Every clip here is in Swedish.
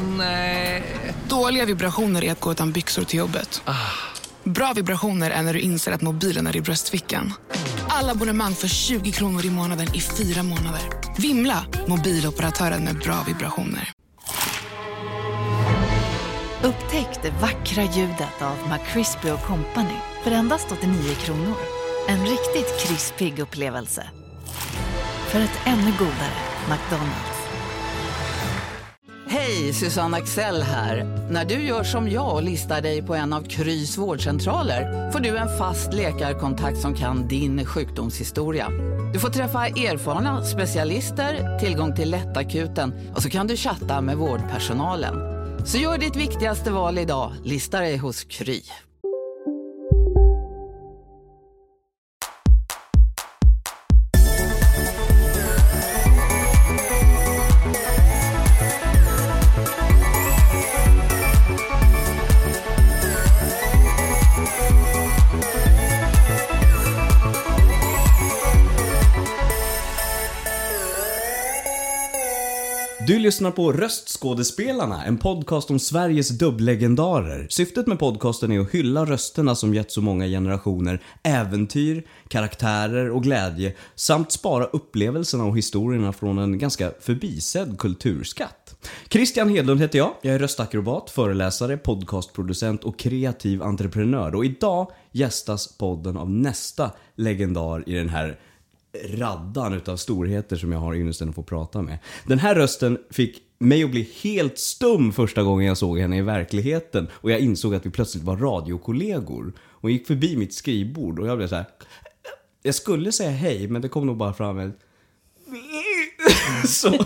Nej. Dåliga vibrationer är att gå utan byxor till jobbet. Bra vibrationer är när du inser att mobilen är i bröstfickan. Alla abonnemang för 20 kronor i månaden i 4 månader. Vimla, mobiloperatören med bra vibrationer. Upptäck det vackra ljudet av McCrispy & Company för endast 89 kronor. En riktigt krispig upplevelse. För ett ännu godare McDonald's. Hej, Susanne Axel här. När du gör som jag och listar dig på en av Krys vårdcentraler får du en fast läkarkontakt som kan din sjukdomshistoria. Du får träffa erfarna specialister, tillgång till lättakuten och så kan du chatta med vårdpersonalen. Så gör ditt viktigaste val idag, lista dig hos Kry. Du lyssnar på Röstskådespelarna, en podcast om Sveriges dubblegendarer. Syftet med podcasten är att hylla rösterna som gett så många generationer äventyr, karaktärer och glädje, samt spara upplevelserna och historierna från en ganska förbisedd kulturskatt. Christian Hedlund heter jag är röstakrobat, föreläsare, podcastproducent och kreativ entreprenör. Och idag gästas podden av nästa legendar i den här raddan utav storheter som jag har ynnesten att få prata med. Den här rösten fick mig att bli helt stum första gången jag såg henne i verkligheten, och jag insåg att vi plötsligt var radiokollegor. Hon gick förbi mitt skrivbord och jag blev så här. Jag skulle säga hej, men det kom nog bara fram en så.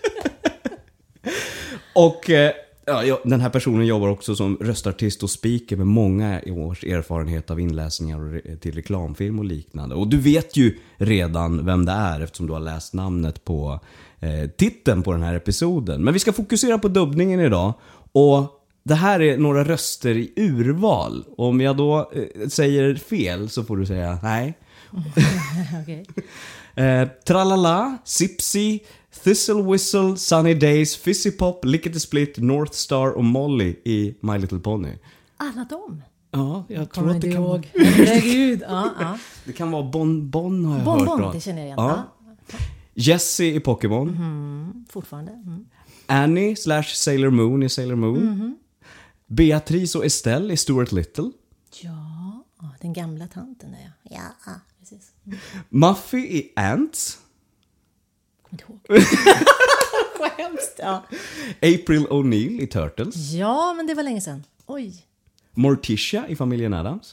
Och den här personen jobbar också som röstartist och speaker med många års erfarenhet av inläsningar till reklamfilm och liknande. Och du vet ju redan vem det är eftersom du har läst namnet på titeln på den här episoden. Men vi ska fokusera på dubbningen idag, och det här är några röster i urval. Om jag då säger fel så får du säga nej. Okay. Tralala, Sipsy, Thistle Whistle, Sunny Days, Fizzy Pop, Lickety Split, North Star och Molly i My Little Pony. Alla dem? Ja, jag tror att det kan vara... Herregud, ja. Det kan vara Bon har jag Bon, hört. Bon, det känner jag igen. Ja. Jessie i Pokémon. Fortfarande. Annie / Sailor Moon i Sailor Moon. Beatrice och Estelle i Stuart Little. Ja, den gamla tanten är jag. Ja, precis. Muffy i Ants. Kommer inte ihåg. Vad hemskt, ja. April O'Neil i Turtles. Ja, men det var länge sedan. Oj. Morticia i Familjen Addams.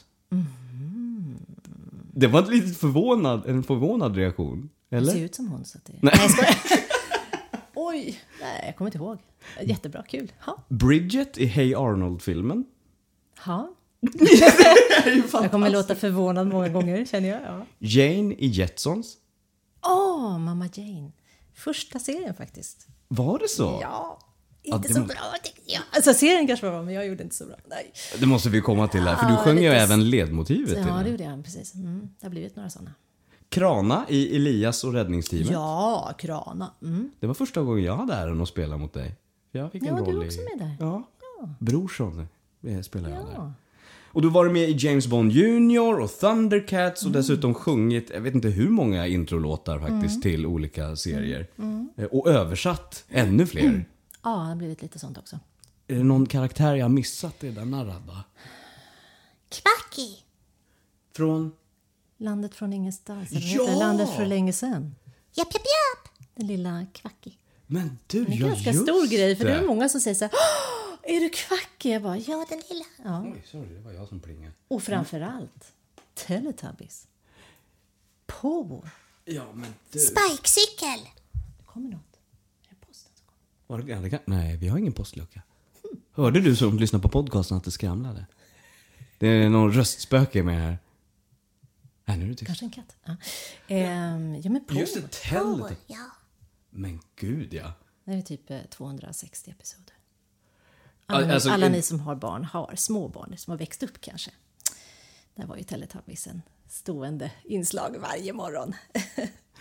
Det var en förvånad reaktion. Eller? Det ser ut som hon, så att det... Nej, jag skojar. Oj, nej, jag kommer inte ihåg. Jättebra, kul. Ha. Bridget i Hey Arnold-filmen. Ha. Jag kommer låta förvånad många gånger, känner jag. Ja. Jane i Jetsons. Mamma Jane. Första serien faktiskt. Var det så? Ja, inte så bra tyckte jag. Alltså serien kanske var bra, men jag gjorde inte så bra. Nej. Det måste vi komma till här, för du sjöng ju även ledmotivet till det gjorde jag, precis. Det har blivit några sådana. Krana i Elias och räddningsteamet. Ja, Krana. Det var första gången jag hade äran att spela mot dig. Jag fick en roll du också med där. Ja. Brorsson spelade jag där. Och du var med i James Bond Junior och Thundercats och dessutom sjungit, jag vet inte hur många introlåtar faktiskt till olika serier. Och översatt ännu fler. Ja, det har blivit lite sånt också. Är det någon karaktär jag har missat i denna radda? Kvacky. Från? Landet från ingenstans. Ja! Landet för länge sedan. Japp. Den lilla Kvacky. Men du, Det är en ganska stor grej, för det är många som säger så här: är du Kvacky? Jag bara, ja, den lilla. Ja. Oj, sorry, det var jag som plingade. Och framförallt Teletubbies. På. Ja, men du. Spikecykel. Det kommer något. Är det posten som kommer? Nej, vi har ingen postlucka. Hörde du som lyssnar på podcasten att det skramlade? Det är någon röstspöke med här. Nej, nu är det tyst. Kanske en katt. Ja, men på. Just det, Teletubbies. Ja. Men gud, ja. Det är typ 260 episoder. Alltså, Alla ni som har barn, har små barn som har växt upp kanske. Där var ju Teletubbies en stående inslag varje morgon.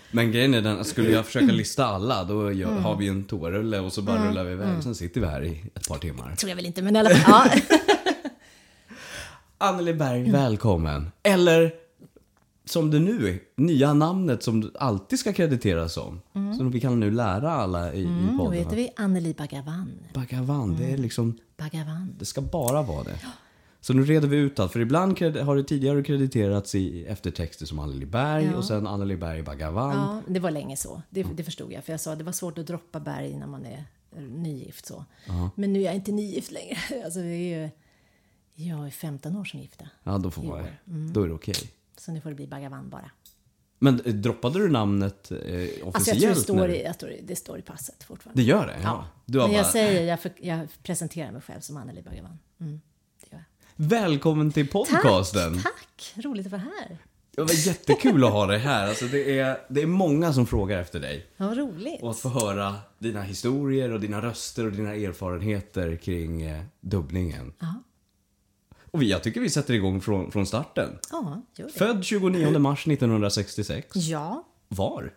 Men grejen är den, skulle jag försöka lista alla, då har vi en toarulle och så bara rullar vi iväg. Sen sitter vi här i ett par timmar. Tror jag väl inte, men i alla fall. Ja. Anneli Berg, välkommen. Eller som det nu är, nya namnet som du alltid ska krediteras som. Så vi kan nu lära alla i podden. Då heter vi Anneli Bhagavan. Bhagavan, det är liksom... Bhagavan. Det ska bara vara det. Så nu reder vi ut allt. För ibland har det tidigare krediterats i eftertexter som Anneli Berg och sen Anneli Berg Bhagavan. Ja, det var länge så. Det förstod jag. För jag sa att det var svårt att droppa Berg när man är nygift så. Men nu är jag inte nygift längre. Alltså det är ju... Jag är 15 år som gifta. Ja, då får vara det. Då är det okej. Så nu får det bli Bhagavan bara. Men droppade du namnet officiellt? Alltså jag tror det står i passet fortfarande. Det gör det? Ja. Du har Men jag bara... säger, jag presenterar mig själv som Anneli Bhagavan. Det gör jag. Välkommen till podcasten. Tack! Roligt att vara här. Det var jättekul att ha dig här. Alltså det är många som frågar efter dig. Ja, vad roligt. Och att få höra dina historier och dina röster och dina erfarenheter kring dubbningen. Ja. Och jag tycker vi sätter igång från starten. Ja, gör det. Född 29 mars 1966. Ja. Var?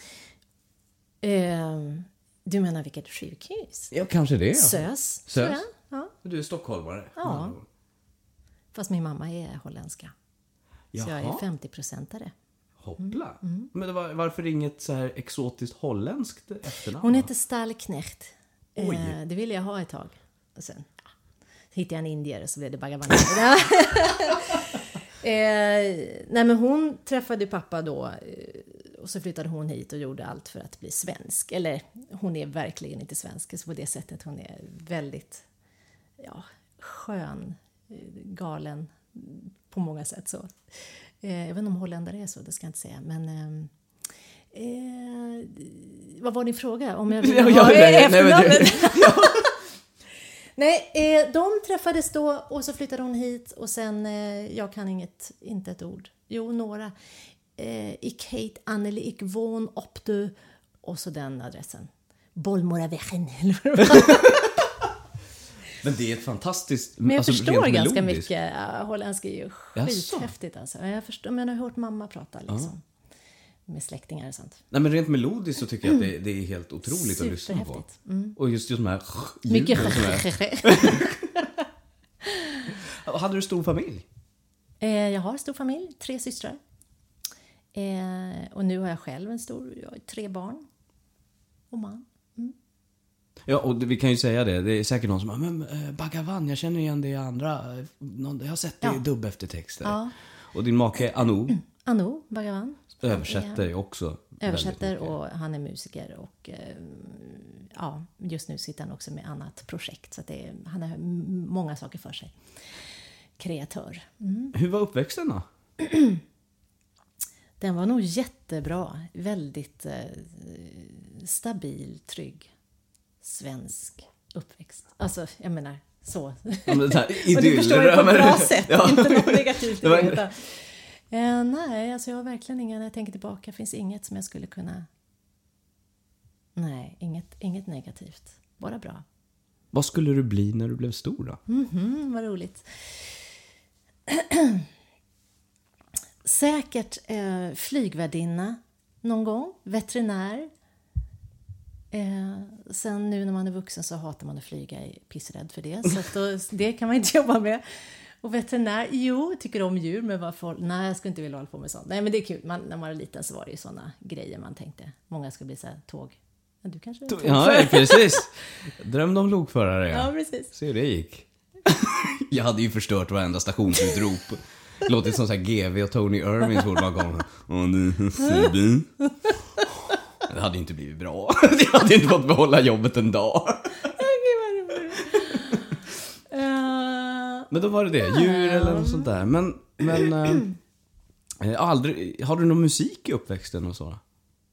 Du menar vilket sjukhus? Ja, kanske det. SÖS. SÖS? tror jag. Ja. Du är stockholmare. Ja. Fast min mamma är holländska. Så jag är 50%are. Hoppla. Men varför inget så här exotiskt holländskt efternamn? Hon heter Stalknecht. Oj. Det ville jag ha ett tag. Och sen hittade jag en indier och så blev det Bhagavan. Nej, men hon träffade pappa då och så flyttade hon hit och gjorde allt för att bli svensk. Eller hon är verkligen inte svensk, så på det sättet hon är väldigt skön, galen på många sätt så. Jag vet inte om holländare är så, det ska jag inte säga. Men vad var din fråga? Om jag vill ha efternamnet? Nej, de träffades då och så flyttade hon hit och sen, jag kan inte ett ord. Jo, några. Ik heet Anneli, ik woon op de... Och så den adressen. Bollmoravägen. Men det är ett fantastiskt... Men jag alltså, förstår ganska melodiskt. mycket. Holländska är ju skithäftigt alltså. Jag förstår, men jag har hört mamma prata liksom. Med släktingar och sånt. Nej, men rent melodiskt så tycker jag att det är helt otroligt att lyssna på. Och just de här Mycket. Hade du stor familj? Jag har stor familj, 3 systrar. Och nu har jag själv jag har 3 barn. Och man. Ja, och vi kan ju säga det. Det är säkert någon som bara, men Bhagavan, jag känner igen det i andra. Jag har sett det i dubb eftertexter. Ja. Och din make Anou. Anou Bhagavan. Översätter också. Översätter och han är musiker. Och just nu sitter han också med annat projekt. Så att han har många saker för sig. Kreatör. Hur var uppväxten då? Den var nog jättebra. Väldigt stabil, trygg, svensk uppväxt. Alltså, jag menar, så. Ja, men det här, och du förstår det på ett bra sätt. Inte något negativt i det. Nej, alltså jag har verkligen när jag tänker tillbaka, finns inget som jag skulle kunna... Nej, inget negativt. Bara bra. Vad skulle du bli när du blev stor då? Vad roligt. Säkert flygvärdinna någon gång. Veterinär. Sen nu när man är vuxen så hatar man att flyga, är pissrädd för det. Så att det kan man inte jobba med. Och veterinär, tycker om djur, men nej, jag skulle inte vilja hålla på med sånt. Nej, men det är kul. När man var liten så var det ju såna grejer man tänkte. Många skulle bli så här tåg. Men du kanske är tågförare. Ja, precis. Drömde om lokförare. Ja, precis. Se hur det gick. Jag hade ju förstört varenda stationsutrop. Låtit som så här GV och Tony Irvings ord bakom. Det hade inte blivit bra. Jag hade inte fått behålla jobbet en dag. Men då var det djur eller något sånt där. Men har du någon musik i uppväxten och så?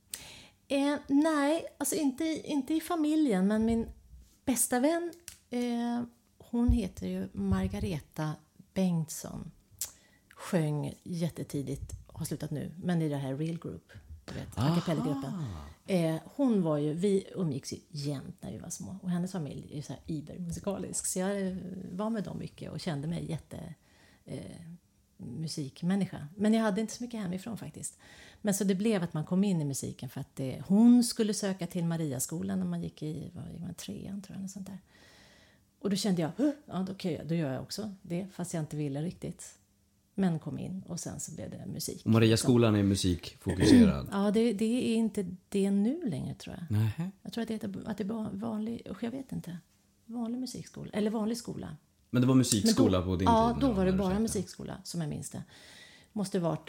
Nej, alltså inte i familjen. Men min bästa vän, hon heter ju Margareta Bengtsson. Sjöng jättetidigt, har slutat nu, men i det här Real Group, du vet, a cappella-gruppen. Hon var ju, vi umgicks ju jämt när vi var små, och hennes familj är så här ibermusikalisk, så jag var med dem mycket och kände mig musikmänniska. Men jag hade inte så mycket hemifrån faktiskt. Men så det blev att man kom in i musiken för att hon skulle söka till Mariaskolan när man gick i 3:an tror jag. Sånt där. Och då kände jag, ja då gör jag också det fast jag inte ville riktigt. Men kom in och sen så blev det musik. Och Mariaskolan är musikfokuserad? Ja, det är inte det nu längre tror jag. Nej. Jag tror att det var vanlig, jag vet inte, vanlig musikskola, eller vanlig skola. Men det var musikskola på din tid? Ja, då var det bara musikskola som jag minns det. Måste varit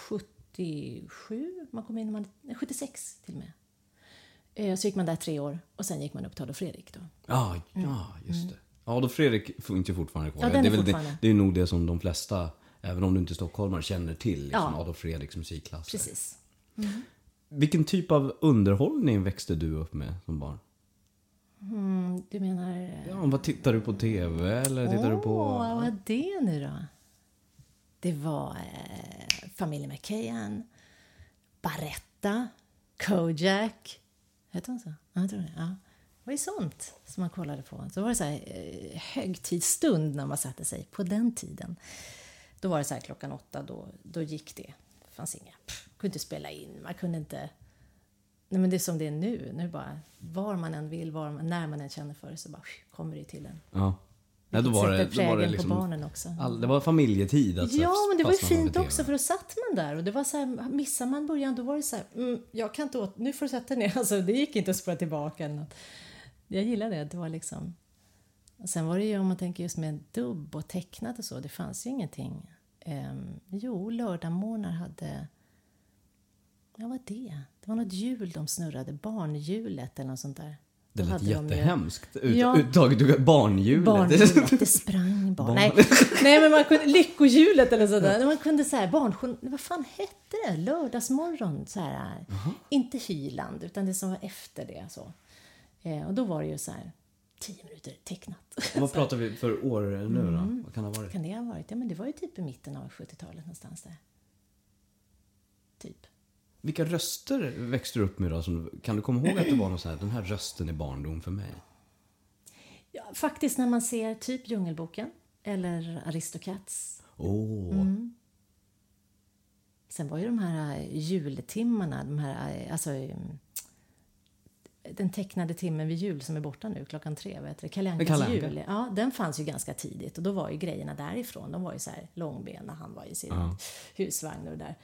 77, man kom in, 76 till och med. Så gick man där 3 år och sen gick man upp till Adolf Fredrik då. Ja, just det. Ja, Adolf Fredrik finns ju fortfarande kvar. Ja, den är fortfarande. Det är nog det som de flesta, även om du inte är stockholmare, känner till. Liksom Adolf Fredriks musikklasser. Precis. Vilken typ av underhållning växte du upp med som barn? Du menar... Ja, vad tittar du på tv eller tittar du på... Vad är det nu då? Det var Familjen McKayan, Baretta, Kojak. Heter hon så? Ja, jag tror det. Ja. Det var ju sånt som man kollade på. Så var det så här högtidsstund när man satte sig på den tiden. Då var det så här 8:00, då gick det. Det fanns inga... kunde inte spela in, man kunde inte... Nej, men det är som det är nu. Nu bara, var man än vill, när man än känner för det så bara kommer det till en. Ja. Ja, då var det liksom på barnen också. Det var familjetid. Alltså, ja, men det var ju fint också för då satt man där och det var så här, missar man början då var det så här, jag kan inte nu får du sätta ner. Alltså det gick inte att spåra tillbaka eller något. Jag gillade det var liksom. Och sen var det ju om man tänker just med dubb och tecknat och så, det fanns ju ingenting. Lördagmorgnar hade... Ja, vad det? Det var något hjul de snurrade. Barnhjulet eller något sånt där. Det lät jättehemskt. Barnhjulet. Barnhjulet. Det sprang barn. Nej, men man kunde... Lyckohjulet eller sådär. Man kunde så här... Vad fan hette det? Lördagsmorgon. Så här. Inte Hyland, utan det som var efter det. Så. Och då var det ju så här... 10 minuter tecknat. Vad pratar vi för år nu då? Vad kan det ha varit? Kan det ha varit? Ja, men det var ju typ i mitten av 70-talet någonstans där. Typ. Vilka röster växte du upp med då? Kan du komma ihåg att det var någon så här, den här rösten är barndom för mig? Ja, faktiskt när man ser typ Djungelboken eller Aristocats. Sen var ju de här jultimmarna, den tecknade timmen vid jul som är borta nu, 3:00, vet du, Kalle Ankas jul. Ja, den fanns ju ganska tidigt och då var ju grejerna därifrån. De var ju så här långbena, han var i sin husvagn och där.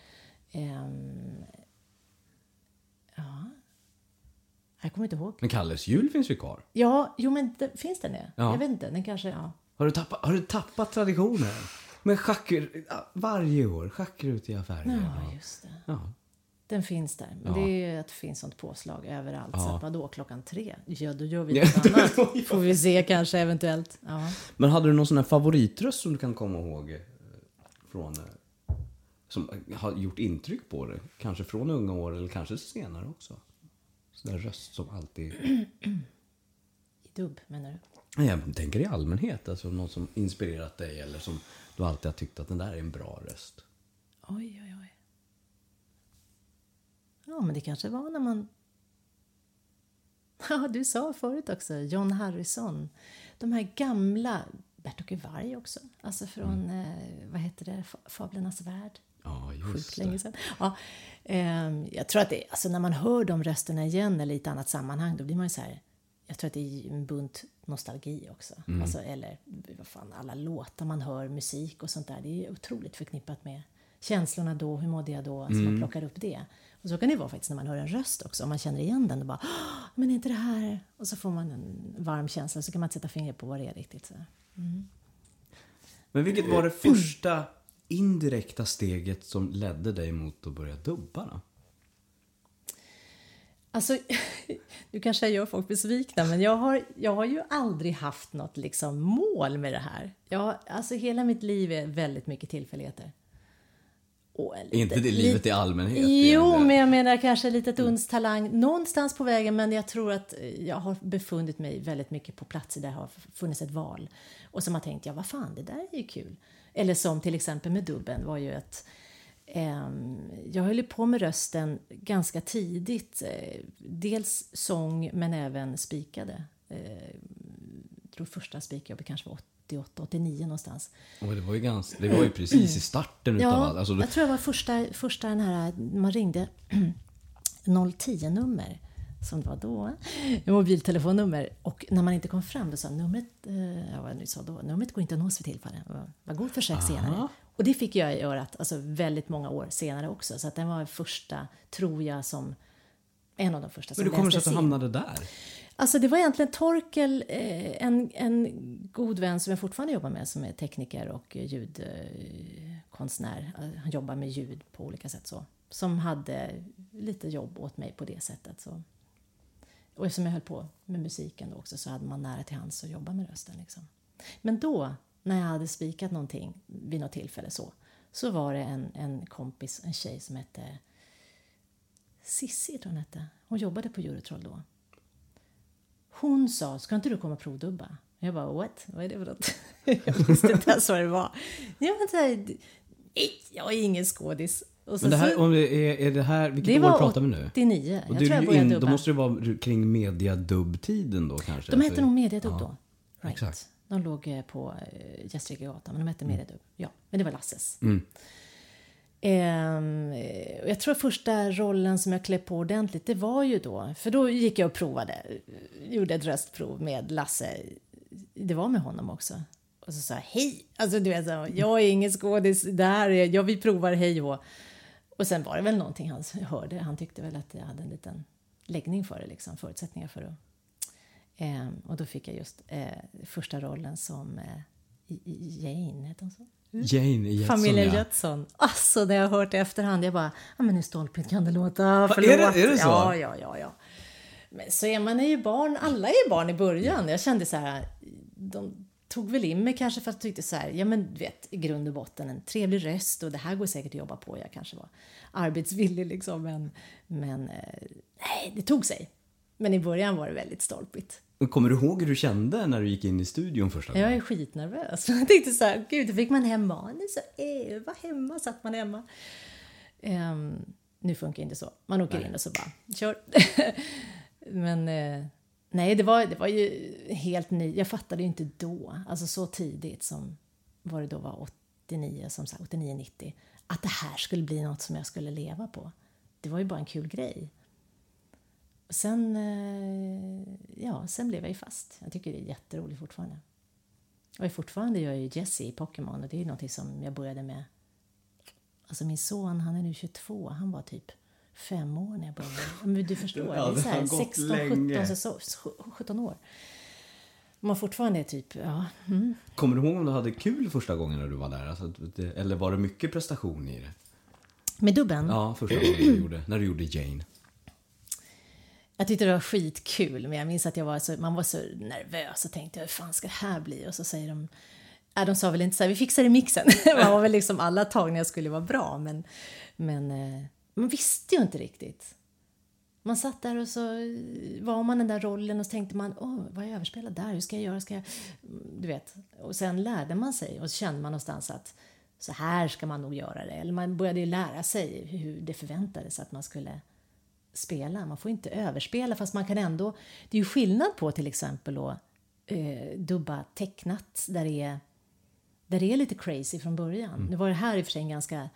Jag kommer inte ihåg. Men Kalles jul finns ju kvar. Ja, men finns den det? Ja. Jag vet inte, den kanske, Har du tappat traditionen? Men varje år, schacker ut i affären. Ja, just det. Ja. Den finns där. Men det är ju att det finns sånt påslag överallt. Så att vadå, 3:00? Ja, då gör vi något annat. Får vi se kanske eventuellt. Ja. Men hade du någon sån här favoritröst som du kan komma ihåg från... som har gjort intryck på det? Kanske från unga år eller kanske senare också. Sån där röst som alltid... I dubb, menar du? Jag tänker i allmänhet. Alltså någon som inspirerat dig eller som du alltid har tyckt att den där är en bra röst. Oj. Ja, men det kanske var när man... Ja, du sa förut också. John Harrison. De här gamla... Bertoke Varg också. Alltså från, vad heter det? Fablernas värld. Ja, just sjukt länge sedan. Ja, jag tror att det, alltså när man hör de rösterna igen eller i ett annat sammanhang, då blir man ju så här... Jag tror att det är en bunt nostalgi också. Alltså, eller vad fan, alla låtar man hör, musik och sånt där. Det är otroligt förknippat med känslorna då, hur mådde jag då? Alltså man plockar upp det. Och så kan det vara faktiskt när man hör en röst också. Om man känner igen den och bara, men är inte det här? Och så får man en varm känsla, så kan man sätta fingret på vad det är riktigt. Så. Men vilket var det första indirekta steget som ledde dig mot att börja dubba då? Alltså, nu kanske jag gör folk besvikna, men jag har ju aldrig haft något liksom mål med det här. Alltså hela mitt liv är väldigt mycket tillfälligheter. Är inte det livet i allmänhet? Jo, men jag menar kanske lite uns talang någonstans på vägen, men jag tror att jag har befunnit mig väldigt mycket på platser där det har funnits ett val. Och som har tänkt, vad fan, det där är ju kul. Eller som till exempel med dubben var ju att jag höll på med rösten ganska tidigt. Dels sång men även spikade. Jag tror första spikjobbet kanske var 88, 89 någonstans. Och det var ju precis i starten utav allt. Alltså, jag tror det var första den här, man ringde 010-nummer som det var då, en mobiltelefonnummer, och när man inte kom fram då sa numret går inte att nås för tillfället. Var god försök senare. Och det fick jag i örat, alltså väldigt många år senare också, så att den var första, tror jag, som en av de första som men du kommer så att du hamnade där? Alltså det var egentligen Torkel, en god vän som jag fortfarande jobbar med, som är tekniker och ljudkonstnär. Han jobbar med ljud på olika sätt så. Som hade lite jobb åt mig på det sättet. Så. Och eftersom jag höll på med musiken då också, så hade man nära till hands att jobba med rösten. Liksom. Men då, när jag hade spikat någonting vid något tillfälle så var det en kompis, en tjej som hette Sissi, tror hon hette. Hon jobbade på Eurotroll då. Hon sa, ska inte du komma och provdubba? Jag bara, what? Vad är det för något? Jag visste inte ens vad det var. Jag är ingen skådis. Och så, men det här, är det här, vilket år pratar vi nu? 89. Och jag tror jag började dubba. Då måste det vara kring mediadubb-tiden då kanske? De hette nog mediadubb då. Right. Exakt. De låg på Gästrikegatan, men de hette mediadubb. Ja, men det var Lasses. Jag tror första rollen som jag klev på ordentligt, det var ju då, för då gick jag och provade, gjorde ett röstprov med Lasse, det var med honom också, och så sa hej, alltså du vet, jag är ingen skådis där, vi provar hej, och sen var det väl någonting han hörde, han tyckte väl att jag hade en liten läggning för det liksom, förutsättningar för det, och då fick jag just första rollen som Jane, heter hon så? Jane i Jetson, familjen Jetson. Alltså när jag har hört det efterhand, jag bara, men hur stolpigt kan det låta? Förlåt. Är det så? Ja. Men så är man ju barn, alla är barn i början. Jag kände så här, de tog väl in mig kanske för att jag tyckte så här, ja men du vet, i grund och botten en trevlig röst och det här går säkert att jobba på. Jag kanske var arbetsvillig liksom, men nej, det tog sig. Men i början var det väldigt stolpigt. Kommer du ihåg hur du kände när du gick in i studion första gången? Jag är skitnervös. Jag tänkte så här, gud, då fick man hem manus och öva hemma, satt man hemma. Nu funkar inte så. Man åker in och så bara, kör. Men nej, det var ju helt ny. Jag fattade ju inte då, alltså så tidigt som var det då var 89, som sagt 89-90, att det här skulle bli något som jag skulle leva på. Det var ju bara en kul grej. Och sen blev jag ju fast. Jag tycker det är jätteroligt fortfarande. Och fortfarande gör jag ju Jessie i Pokémon. Och det är ju något som jag började med. Alltså min son, han är nu 22. Han var typ 5 år när jag började. Men du förstår, ja, det är så här 16, 17 år. Man fortfarande är typ, ja. Kommer du ihåg om du hade kul första gången när du var där? Alltså, eller var det mycket prestation i det? Med dubben? Ja, första gången när du gjorde Jane. Jag tyckte det var skitkul, men jag minns att man var så nervös och tänkte, hur fan ska det här bli? Och så säger de sa väl inte så här, vi fixar i mixen. Man var väl liksom, alla tagningar skulle vara bra, men man visste ju inte riktigt. Man satt där och så var man den där rollen och så tänkte man, vad är jag överspelad där? Hur ska jag göra? Du vet. Och sen lärde man sig och så kände man någonstans att så här ska man nog göra det. Eller man började ju lära sig hur det förväntades att man skulle spela. Man får inte överspela, fast man kan ändå. Det är ju skillnad på till exempel att dubba tecknat där det är lite crazy från början. Nu var det här i och för sig en ganska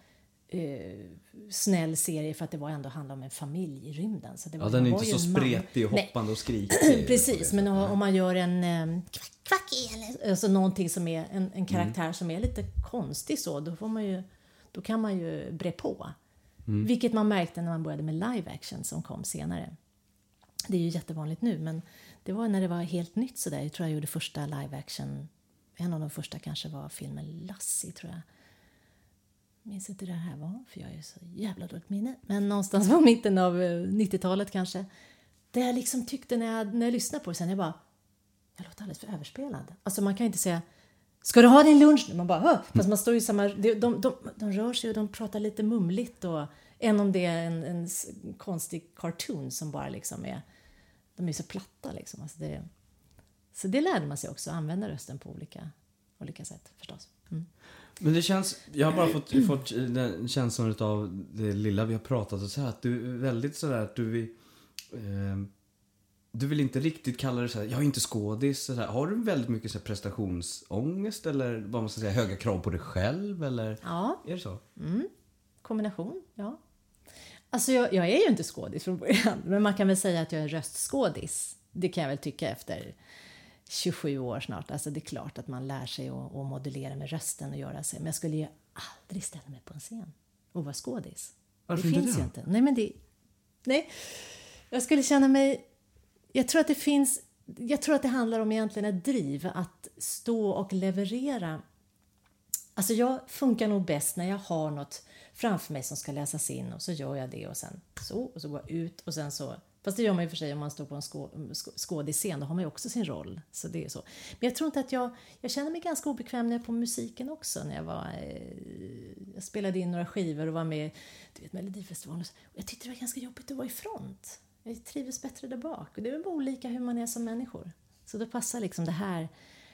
snäll serie, för att det var ändå handla om en familj i rymden. Så det var, den är inte så spretig och hoppande och skrikig. Precis, men om man gör en Kvacki eller? Alltså någonting som är en karaktär som är lite konstig så, då kan man ju bre på. Vilket man märkte när man började med live action som kom senare. Det är ju jättevanligt nu, men det var när det var helt nytt så där. Jag tror jag gjorde första live action, en av de första kanske var filmen Lassie, tror jag. Minns inte det här var, för jag är så jävla dåligt minne. Men någonstans var mitten av 90-talet kanske. Det jag liksom tyckte när jag lyssnade på det sen, jag låter alldeles för överspelad. Alltså man kan inte säga, ska du ha din lunch nu? Man bara, fast man står ju samma, de rör sig och de pratar lite mumligt, och än om det är en konstig cartoon som bara liksom är, de är så platta liksom. Alltså så det lärde man sig också, använda rösten på olika sätt förstås. Men det känns, jag har bara fått den känslan av det lilla vi har pratat och så här, att du är väldigt sådär att du vill du vill inte riktigt kalla det så här, jag är inte skådis. Så här. Har du väldigt mycket så här prestationsångest eller vad man ska säga, höga krav på dig själv? Eller? Ja. Är det så? Kombination, ja. Alltså jag är ju inte skådis från början, men man kan väl säga att jag är röstskådis. Det kan jag väl tycka efter 27 år snart. Alltså det är klart att man lär sig att modulera med rösten och göra sig. Men jag skulle ju aldrig ställa mig på en scen och vara skådis. Varför det inte finns det? ju inte. Nej. Jag skulle känna mig... Jag tror att det handlar om egentligen ett driv att stå och leverera. Alltså jag funkar nog bäst när jag har något framför mig som ska läsas in och så gör jag det och sen så går jag ut och sen så. Fast det gör man ju för sig om man står på en skådisscen, då har man ju också sin roll. Så det är så. Men jag tror inte att jag känner mig ganska obekväm när jag är på musiken också. När jag spelade in några skivor och var med Melodifestivalen. Och jag tyckte det var ganska jobbigt att vara i front. Jag trivs bättre där bak. Och det är väl olika hur man är som människor. Så det passar liksom det här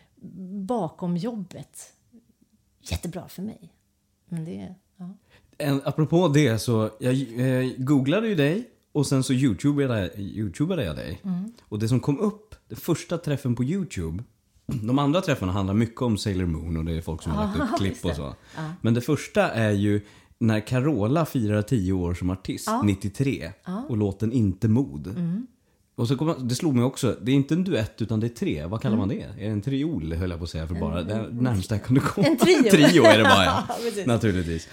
bakom jobbet jättebra för mig. Men det är... Ja. Apropå det så, jag googlade ju dig och sen så YouTubade jag dig. Och det som kom upp, den första träffen på YouTube, de andra träffarna handlar mycket om Sailor Moon och det är folk som har lagt upp klipp och så. Men det första är ju när Carola firar 10 år som artist, 93, och låten Inte mod. Och så det slog mig också, det är inte en duett utan det är 3. Vad kallar man det? Är det en triol, höll jag på att säga, för bara det närmsta jag kunde komma. En trio. Trio är det bara, ja. Naturligtvis.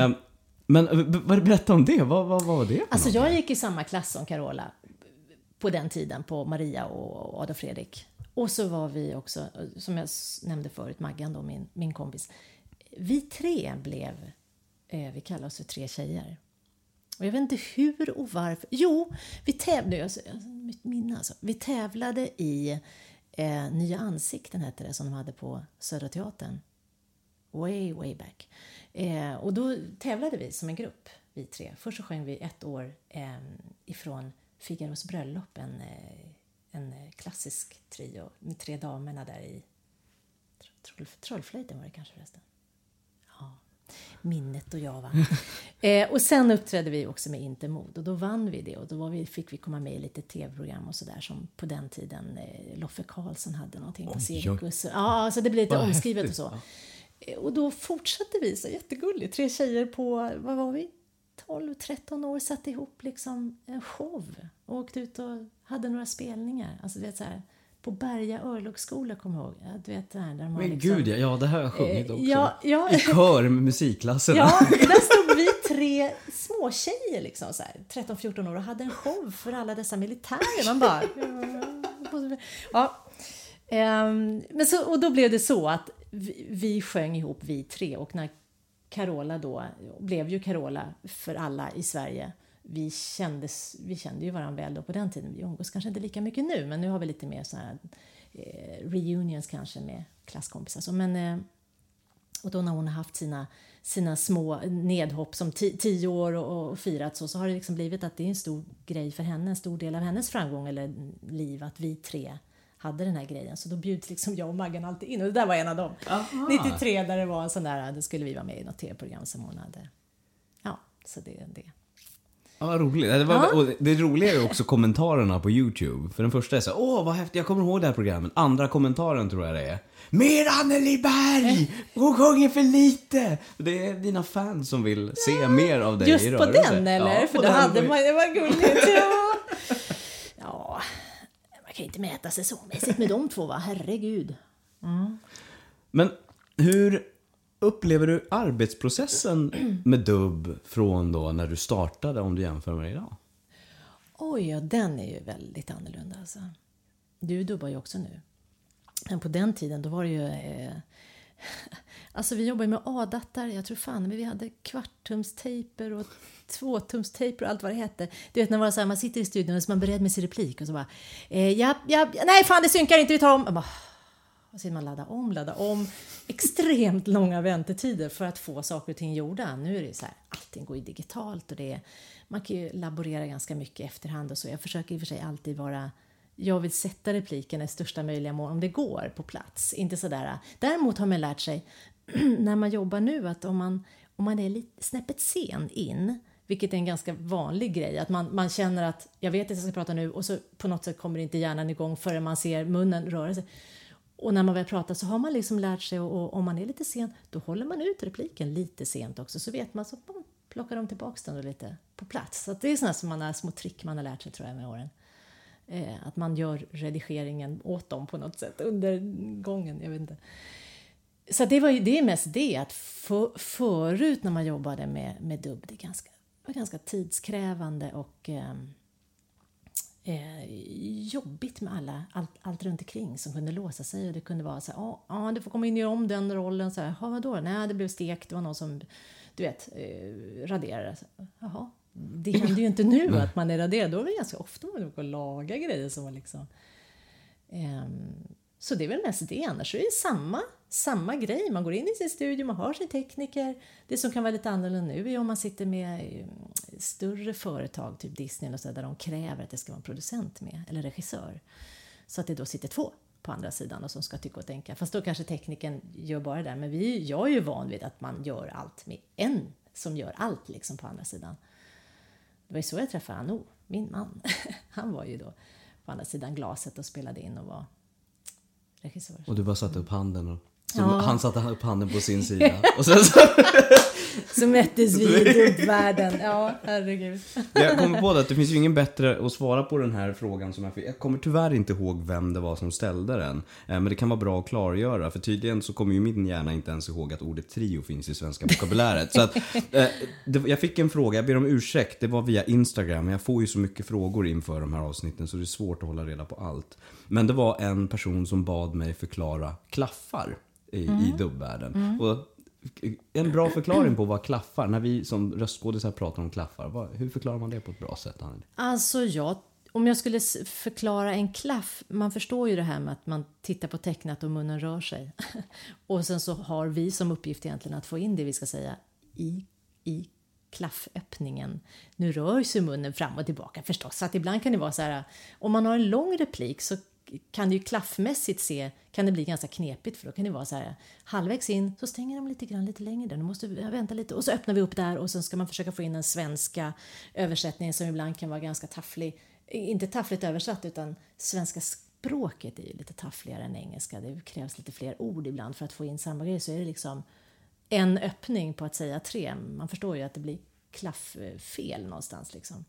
Men berätta om det, vad var det? Alltså jag gick i samma klass som Carola på den tiden, på Maria och Ada Fredrik. Och så var vi också, som jag nämnde förut, Maggan då, min kompis. Vi 3 blev, vi kallar oss för 3 tjejer. Och jag vet inte hur och varför. Jo, vi tävlade, vi tävlade i Nya ansikten hette det, som de hade på Södra Teatern. Way back. Och då tävlade vi som en grupp, vi 3. Först så sjöng vi 1 år ifrån Figaros bröllop, en klassisk trio med 3 damerna där i Trollflöjten var det kanske förresten. Ja, minnet och jag va. Och sen uppträdde vi också med Inte mod och då vann vi det och då fick vi komma med i lite tv-program och sådär som på den tiden Loffe Karlsson hade någonting på Cirkus. Ja, så det blev lite omskrivet och så. Och då fortsatte vi så jättegulligt. 3 tjejer på, vad var vi? 12-13 år satt ihop liksom en show. Och åkte ut och hade några spelningar. Alltså du vet så här, på Berga örlogsskola kommer jag ihåg. Du vet där man men liksom, gud, ja det här har jag sjungit också. Ja. I kör med musikklasserna. Ja, där stod vi 3 små tjejer liksom så här, 13-14 år och hade en show för alla dessa militärer. Man bara... Ja. Men så, och då blev det så att vi sjöng ihop, vi 3, och när Carola då blev ju Carola för alla i Sverige. Vi kände ju varandra väl då på den tiden. Vi umgås kanske inte lika mycket nu, men nu har vi lite mer så här reunions kanske med klasskompisar. Så, men, och då när hon har haft sina små nedhopp som 10 år och firat så har det liksom blivit att det är en stor grej för henne, en stor del av hennes framgång eller liv att vi 3 hade den här grejen. Så då bjuds liksom jag och Maggan alltid in. Och det där var en av dem. 93 där det var en sån där, då skulle vi vara med i något tv-program som hon hade. Ja, så det är det. Ja, vad roligt. Och det roliga är också kommentarerna på YouTube. För den första är så här, vad häftigt, jag kommer ihåg det här programmet. Andra kommentaren tror jag det är: mer Anneli Berg! Hon sjunger för lite! Det är dina fans som vill se mer av dig just i rörelse. Just på den, eller? Ja, för då hade man, det var gulligt. Ja, man kan inte mäta sig så mässigt med de 2, va? Herregud. Men hur upplever du arbetsprocessen med dubb från då när du startade, om du jämför med idag? Oj, ja, den är ju väldigt annorlunda alltså. Du dubbar ju också nu. Men på den tiden då var det ju... alltså vi jobbade med A-dattar, jag tror fan, men vi hade kvarttumstejper och 2-tumstejper och allt vad det hette. Du vet när det var så här, man sitter i studion och så man beredd med sin replik och så bara... nej fan, det synkar inte, vi tar om... Och så man ladda om. Extremt långa väntetider för att få saker och ting gjorda. Nu är det så här, allting går ju digitalt och man kan ju laborera ganska mycket efterhand och så. Jag försöker i och för sig alltid jag vill sätta repliken i största möjliga mån om det går på plats. Inte sådär. Däremot har man lärt sig när man jobbar nu att om man är lite snäppet sen in, Vilket är en ganska vanlig grej. Att man känner att jag vet att jag ska prata nu och så på något sätt kommer inte hjärnan igång förrän man ser munnen röra sig. Och när man väl pratar så har man liksom lärt sig, och om man är lite sen då håller man ut repliken lite sent också. Så vet man, så plockar de tillbaka den då lite på plats. Så att det är sådana som man har små trick man har lärt sig tror jag med åren. Att man gör redigeringen åt dem på något sätt under gången, jag vet inte. Så det är mest det att förut när man jobbade med dubb, det var ganska tidskrävande och jobbigt med allt runt omkring som kunde låsa sig, och det kunde vara så här, du får komma in och göra om den rollen, så här, vadå? Nej, det blev stekt, det var någon som du vet raderade. Jaha, det händer ju inte nu att man är raderad, då är det ganska ofta man går och laga grejer som var liksom så det är väl mest det, annars så är det samma grej. Man går in i sin studio, man har sin tekniker. Det som kan vara lite annorlunda nu är om man sitter med större företag, typ Disney och så, där de kräver att det ska vara en producent med, eller regissör. Så att det då sitter 2 på andra sidan och som ska tycka och tänka. Fast då kanske tekniken gör bara det. Men jag är ju van vid att man gör allt med en som gör allt liksom på andra sidan. Det var ju så jag träffade Anu, min man. Han var ju då på andra sidan glaset och spelade in och var regissör. Och du bara satte upp handen och han satte upp handen på sin sida. Och sen så mättes vi i dubbvärlden. Ja, herregud. Jag kommer på det att det finns ju ingen bättre att svara på den här frågan som jag kommer tyvärr inte ihåg vem det var som ställde den. Men det kan vara bra att klargöra, för tydligen så kommer ju min hjärna inte ens ihåg att ordet trio finns i svenska vokabuläret. Så att, jag fick en fråga, jag ber om ursäkt, det var via Instagram. Jag får ju så mycket frågor inför de här avsnitten så det är svårt att hålla reda på allt. Men det var en person som bad mig förklara klaffar i dubbvärlden. Och en bra förklaring på vad klaffar, när vi som röstskådisar pratar om klaffar, hur förklarar man det på ett bra sätt, Anneli? Alltså om jag skulle förklara en klaff, man förstår ju det här med att man tittar på tecknat och munnen rör sig. Och sen så har vi som uppgift egentligen att få in det vi ska säga i klafföppningen. Nu rör sig munnen fram och tillbaka förstås, så att ibland kan det vara så här, om man har en lång replik så kan det ju klaffmässigt kan det bli ganska knepigt, för då kan det vara så här, halvvägs in så stänger de lite grann lite längre där, nu måste vi vänta lite och så öppnar vi upp där och sen ska man försöka få in en svenska översättning som ibland kan vara ganska tafflig, inte taffligt översatt utan svenska språket är ju lite taffligare än engelska, det krävs lite fler ord ibland för att få in samma grej, så är det liksom en öppning på att säga 3, man förstår ju att det blir klafffel någonstans liksom.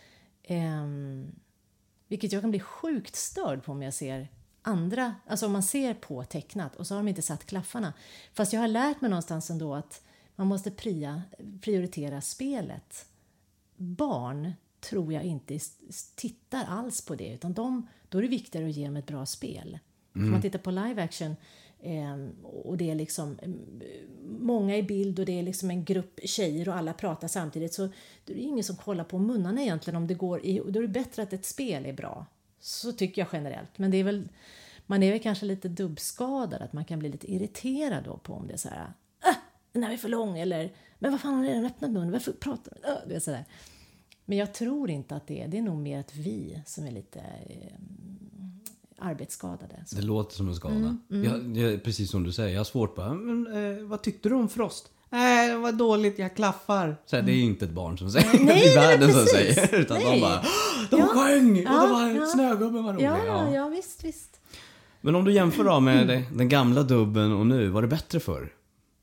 Vilket jag kan bli sjukt störd på om jag ser andra, alltså om man ser på tecknat och så har de inte satt klaffarna. Fast jag har lärt mig någonstans ändå att man måste prioritera spelet. Barn tror jag inte tittar alls på det, utan då är det viktigare att ge dem ett bra spel. Om man tittar på live action och det är liksom många i bild och det är liksom en grupp tjejer och alla pratar samtidigt, så det är ingen som kollar på munnarna egentligen om det går i, och då är det bättre att ett spel är bra. Så tycker jag generellt. Men det är väl, man är väl kanske lite dubbskadad, att man kan bli lite irriterad då på om det är så här, den här är för lång, eller men vad fan har redan öppnat munnen, varför pratar det är så där. Men jag tror inte att det är nog mer att vi som är lite arbetsskadade. Så. Det låter som en skada. Jag, precis som du säger, jag har svårt bara, men vad tyckte du om Frost? Nej, det var dåligt, jag klaffar. Så här, det är ju inte ett barn som säger, nej, i världen nej, som säger, utan de bara, de sjöng och det var snögubben var rolig. Ja, visst. Men om du jämför då med den gamla dubben och nu, var det bättre förr?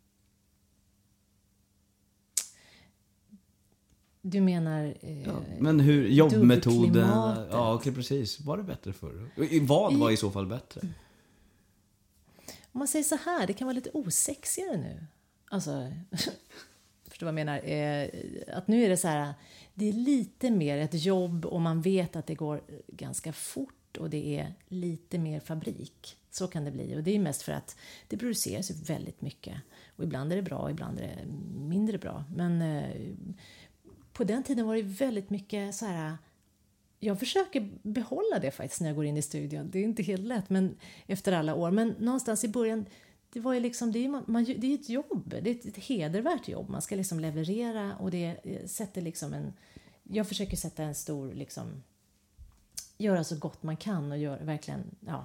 Du menar men hur jobbmetoden, ja okej, precis, var det bättre förr? Vad var i så fall bättre? Om man säger så här, det kan vara lite osexigare nu. Alltså förstår vad jag menar, att nu är det så här, det är lite mer ett jobb och man vet att det går ganska fort och det är lite mer fabrik. Så kan det bli, och det är mest för att det produceras ju väldigt mycket och ibland är det bra, ibland är det mindre bra, men på den tiden var det väldigt mycket så här. Jag försöker behålla det faktiskt när jag går in i studion. Det är inte helt lätt, men efter alla år. Men någonstans i början, det var ju liksom, det är ett jobb. Det är ett hedervärt jobb. Man ska liksom leverera och det sätter liksom jag försöker sätta en stor liksom, göra så gott man kan och göra verkligen, ja.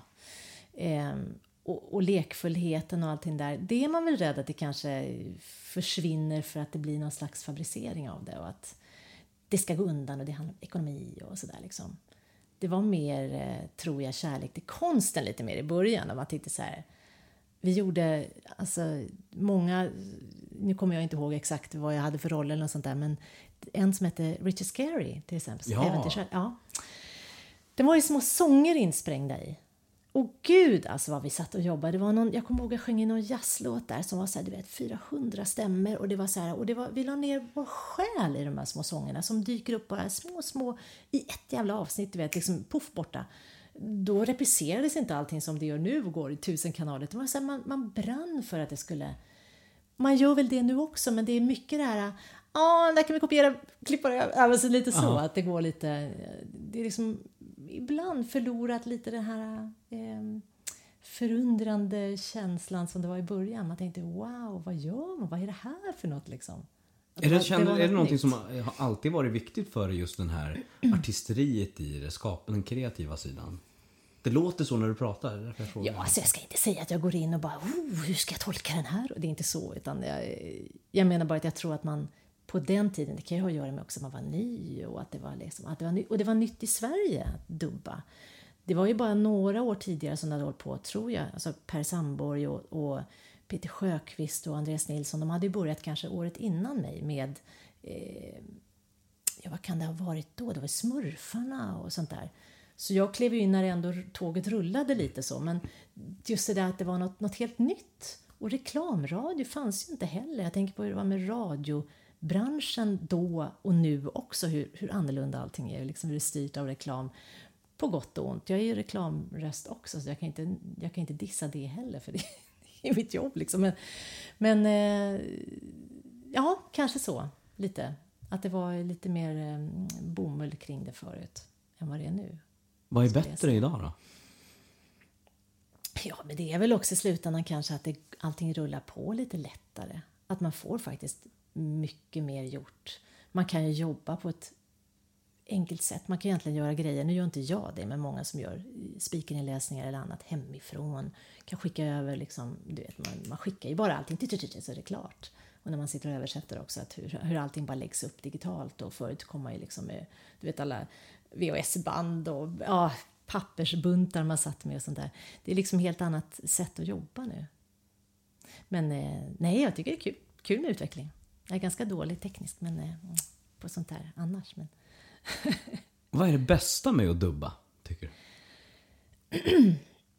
Och lekfullheten och allting där. Det är man väl rädd att det kanske försvinner för att det blir någon slags fabricering av det och att det ska gå undan och det handlar om ekonomi och sådär liksom. Det var mer, tror jag, kärlek till konsten lite mer i början. När man tänkte så här, vi gjorde, alltså många, nu kommer jag inte ihåg exakt vad jag hade för roll eller något sånt där, men en som hette Richard Scarry till exempel. Ja. Det var ju små sånger insprängda i. Och gud, alltså vad vi satt och jobbade. Det var jag kommer ihåg jag sjöng i någon jazzlåt där som var så här, du vet, 400 stämmor. Och det var så här, och vi la ner vår själ i de här små sångerna som dyker upp bara små i ett jävla avsnitt, du vet, liksom puff borta. Då repriserades inte allting som det gör nu och går i 1000 kanaler. Det var så här, man brann för att det skulle... Man gör väl det nu också, men det är mycket det här... där kan vi kopiera, klippa det. Alltså lite så, att det går lite... Det är liksom ibland förlorat lite den här förundrande känslan som det var i början. Man tänkte, wow, vad gör man? Vad är det här för något liksom? Är det någonting som har alltid varit viktigt för just den här artisteriet i det, den kreativa sidan? Det låter så när du pratar. Ja, alltså jag ska inte säga att jag går in och bara, hur ska jag tolka den här? Och det är inte så, utan jag menar bara att jag tror att man på den tiden, det kan ju ha att göra med också att man var ny och att det var liksom, och det var nytt i Sverige att dubba. Det var ju bara några år tidigare som det hade hållit på, tror jag. Alltså Per Sandborg och Peter Sjöqvist och Andreas Nilsson, de hade ju börjat kanske året innan mig med, vad kan det ha varit då? Det var Smurfarna och sånt där. Så jag klev ju in när ändå tåget rullade lite så, men just det där att det var något helt nytt. Och reklamradio fanns ju inte heller. Jag tänker på hur det var med radiobranschen då och nu också, hur annorlunda allting är, liksom hur det är styrt av reklam på gott och ont. Jag är ju reklamröst också, så jag kan inte dissa det heller, för det är mitt jobb liksom. Men ja, kanske så lite. Att det var lite mer bomull kring det förut än vad det är nu. Vad är bättre idag då? Ja, men det är väl också i slutändan kanske att allting rullar på lite lättare. Att man får faktiskt mycket mer gjort. Man kan ju jobba på ett enkelt sätt. Man kan egentligen göra grejer. Nu gör inte jag det, men många som gör speakerinläsningar eller annat hemifrån. Kan skicka över liksom, du vet, man skickar ju bara allting så är det klart. Och när man sitter och översätter också, att hur allting bara läggs upp digitalt. Och förut kom man ju liksom med, du vet, alla VHS-band och pappersbuntar man satt med och sånt där. Det är liksom helt annat sätt att jobba nu. Men nej, jag tycker det är kul med utveckling. Jag är ganska dålig tekniskt, men på sånt här annars. Men vad är det bästa med att dubba, tycker du?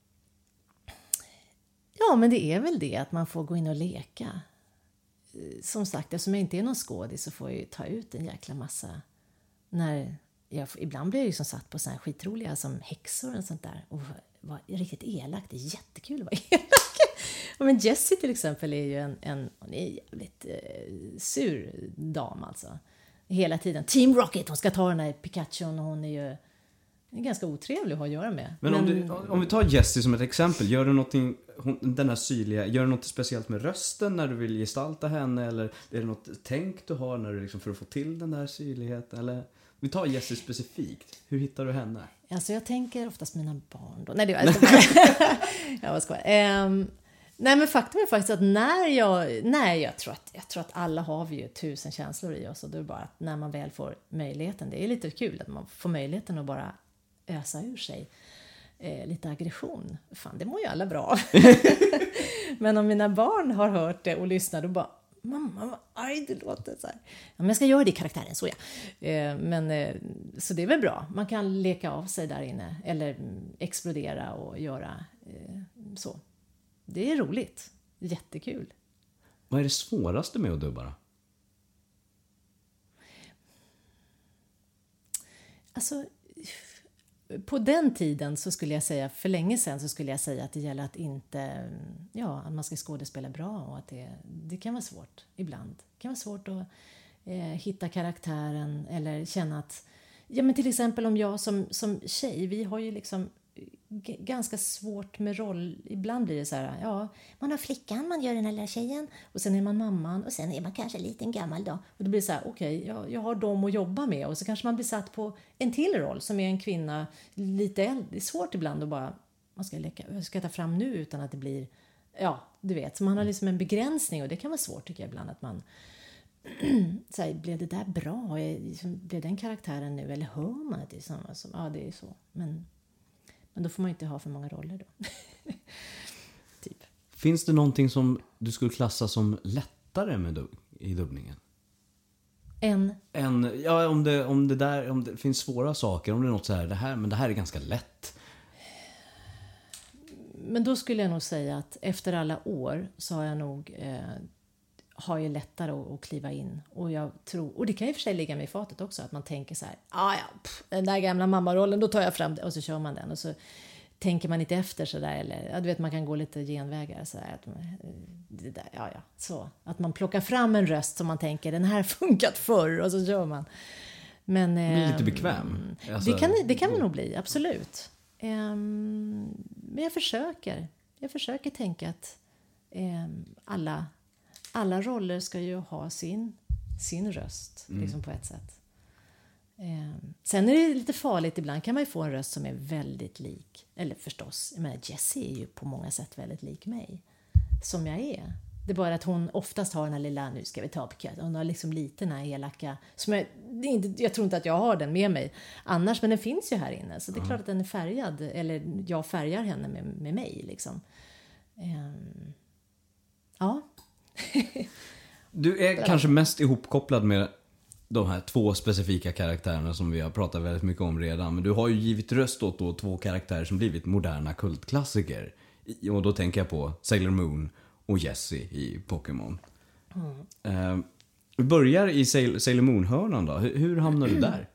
Ja, men det är väl det att man får gå in och leka. Som sagt, eftersom jag inte är någon skådis så får jag ju ta ut en jäkla massa. Ibland blir jag ju som satt på såna här skitroliga som häxor och sånt där. Och var riktigt elak. Det är jättekul att vara elak. Men Jessie till exempel är ju hon är jävligt sur dam alltså. Hela tiden. Team Rocket, hon ska ta den här Pikachu, och hon är ju ganska otrevlig att ha att göra med. Men om vi tar Jessie som ett exempel, gör du någonting, den här syrliga, gör du något speciellt med rösten när du vill gestalta henne, eller är det något tänk du har när du liksom, för att få till den där syrligheten, eller vi tar Jessie specifikt, hur hittar du henne? Alltså jag tänker oftast mina barn då. Nej, det var jag var skoj. Nej, men faktum är faktiskt att jag tror att alla har vi ju 1000 känslor i oss, och det är bara att när man väl får möjligheten, det är lite kul att man får möjligheten att bara ösa ur sig lite aggression. Fan, det mår ju alla bra. Men om mina barn har hört det och lyssnar, då bara, mamma, vad arg du låter så här. Ja, men jag ska göra det i karaktären, så ja. Så det är väl bra. Man kan leka av sig där inne, eller explodera och göra så. Det är roligt. Jättekul. Vad är det svåraste med att dubba då? Alltså, på den tiden så skulle jag säga, för länge sedan så skulle jag säga att det gäller att inte, att man ska skådespela bra, och att det kan vara svårt ibland. Det kan vara svårt att hitta karaktären eller känna att, ja men till exempel om jag som tjej, vi har ju liksom ganska svårt med roll. Ibland blir det så här, man har flickan, man gör den här lilla tjejen, och sen är man mamman, och sen är man kanske liten gammal då. Och det blir så här, okej, jag har dem att jobba med, och så kanske man blir satt på en till roll som är en kvinna lite äldre. Det är svårt ibland att bara, jag ska ta fram nu utan att det blir, du vet, så man har liksom en begränsning, och det kan vara svårt tycker jag ibland, att man så här, blev det där bra? Blev den karaktären nu? Eller hör man att det är samma som... Ja, det är så. Men då får man inte ha för många roller då. Typ. Finns det någonting som du skulle klassa som lättare i dubbningen? Ja, om det finns svåra saker, om det är något så här, det här är ganska lätt. Men då skulle jag nog säga att efter alla år så har jag nog har jag lättare att kliva in. Och jag tror, och det kan ju för sig ligga med i fatet också, att man tänker så här, den där gamla mammarollen, då tar jag fram det, och så kör man den, och så tänker man inte efter så där, eller du vet, man kan gå lite genvägar så där, att det där, så att man plockar fram en röst som man tänker, den här har funkat förr, och så kör man. Men blir lite bekväm. Alltså, det kan man nog bli, absolut. Men jag försöker tänka att alla roller ska ju ha sin röst liksom, på ett sätt. Sen är det lite farligt, ibland kan man ju få en röst som är väldigt lik, eller förstås, jag menar, Jessie är ju på många sätt väldigt lik mig som jag är. Det är bara att hon oftast har den här lilla, nu ska vi ta på katt, hon har liksom lite den här elaka, som jag tror inte att jag har den med mig annars, men den finns ju här inne, så det är klart att den är färgad, eller jag färgar henne med mig liksom. Ja. Du är kanske mest ihopkopplad med de här 2 specifika karaktärerna som vi har pratat väldigt mycket om redan, men du har ju givit röst åt 2 karaktärer som blivit moderna kultklassiker, och då tänker jag på Sailor Moon och Jessie i Pokémon. Vi börjar i Sailor Moon-hörnan då. Hur hamnar du där?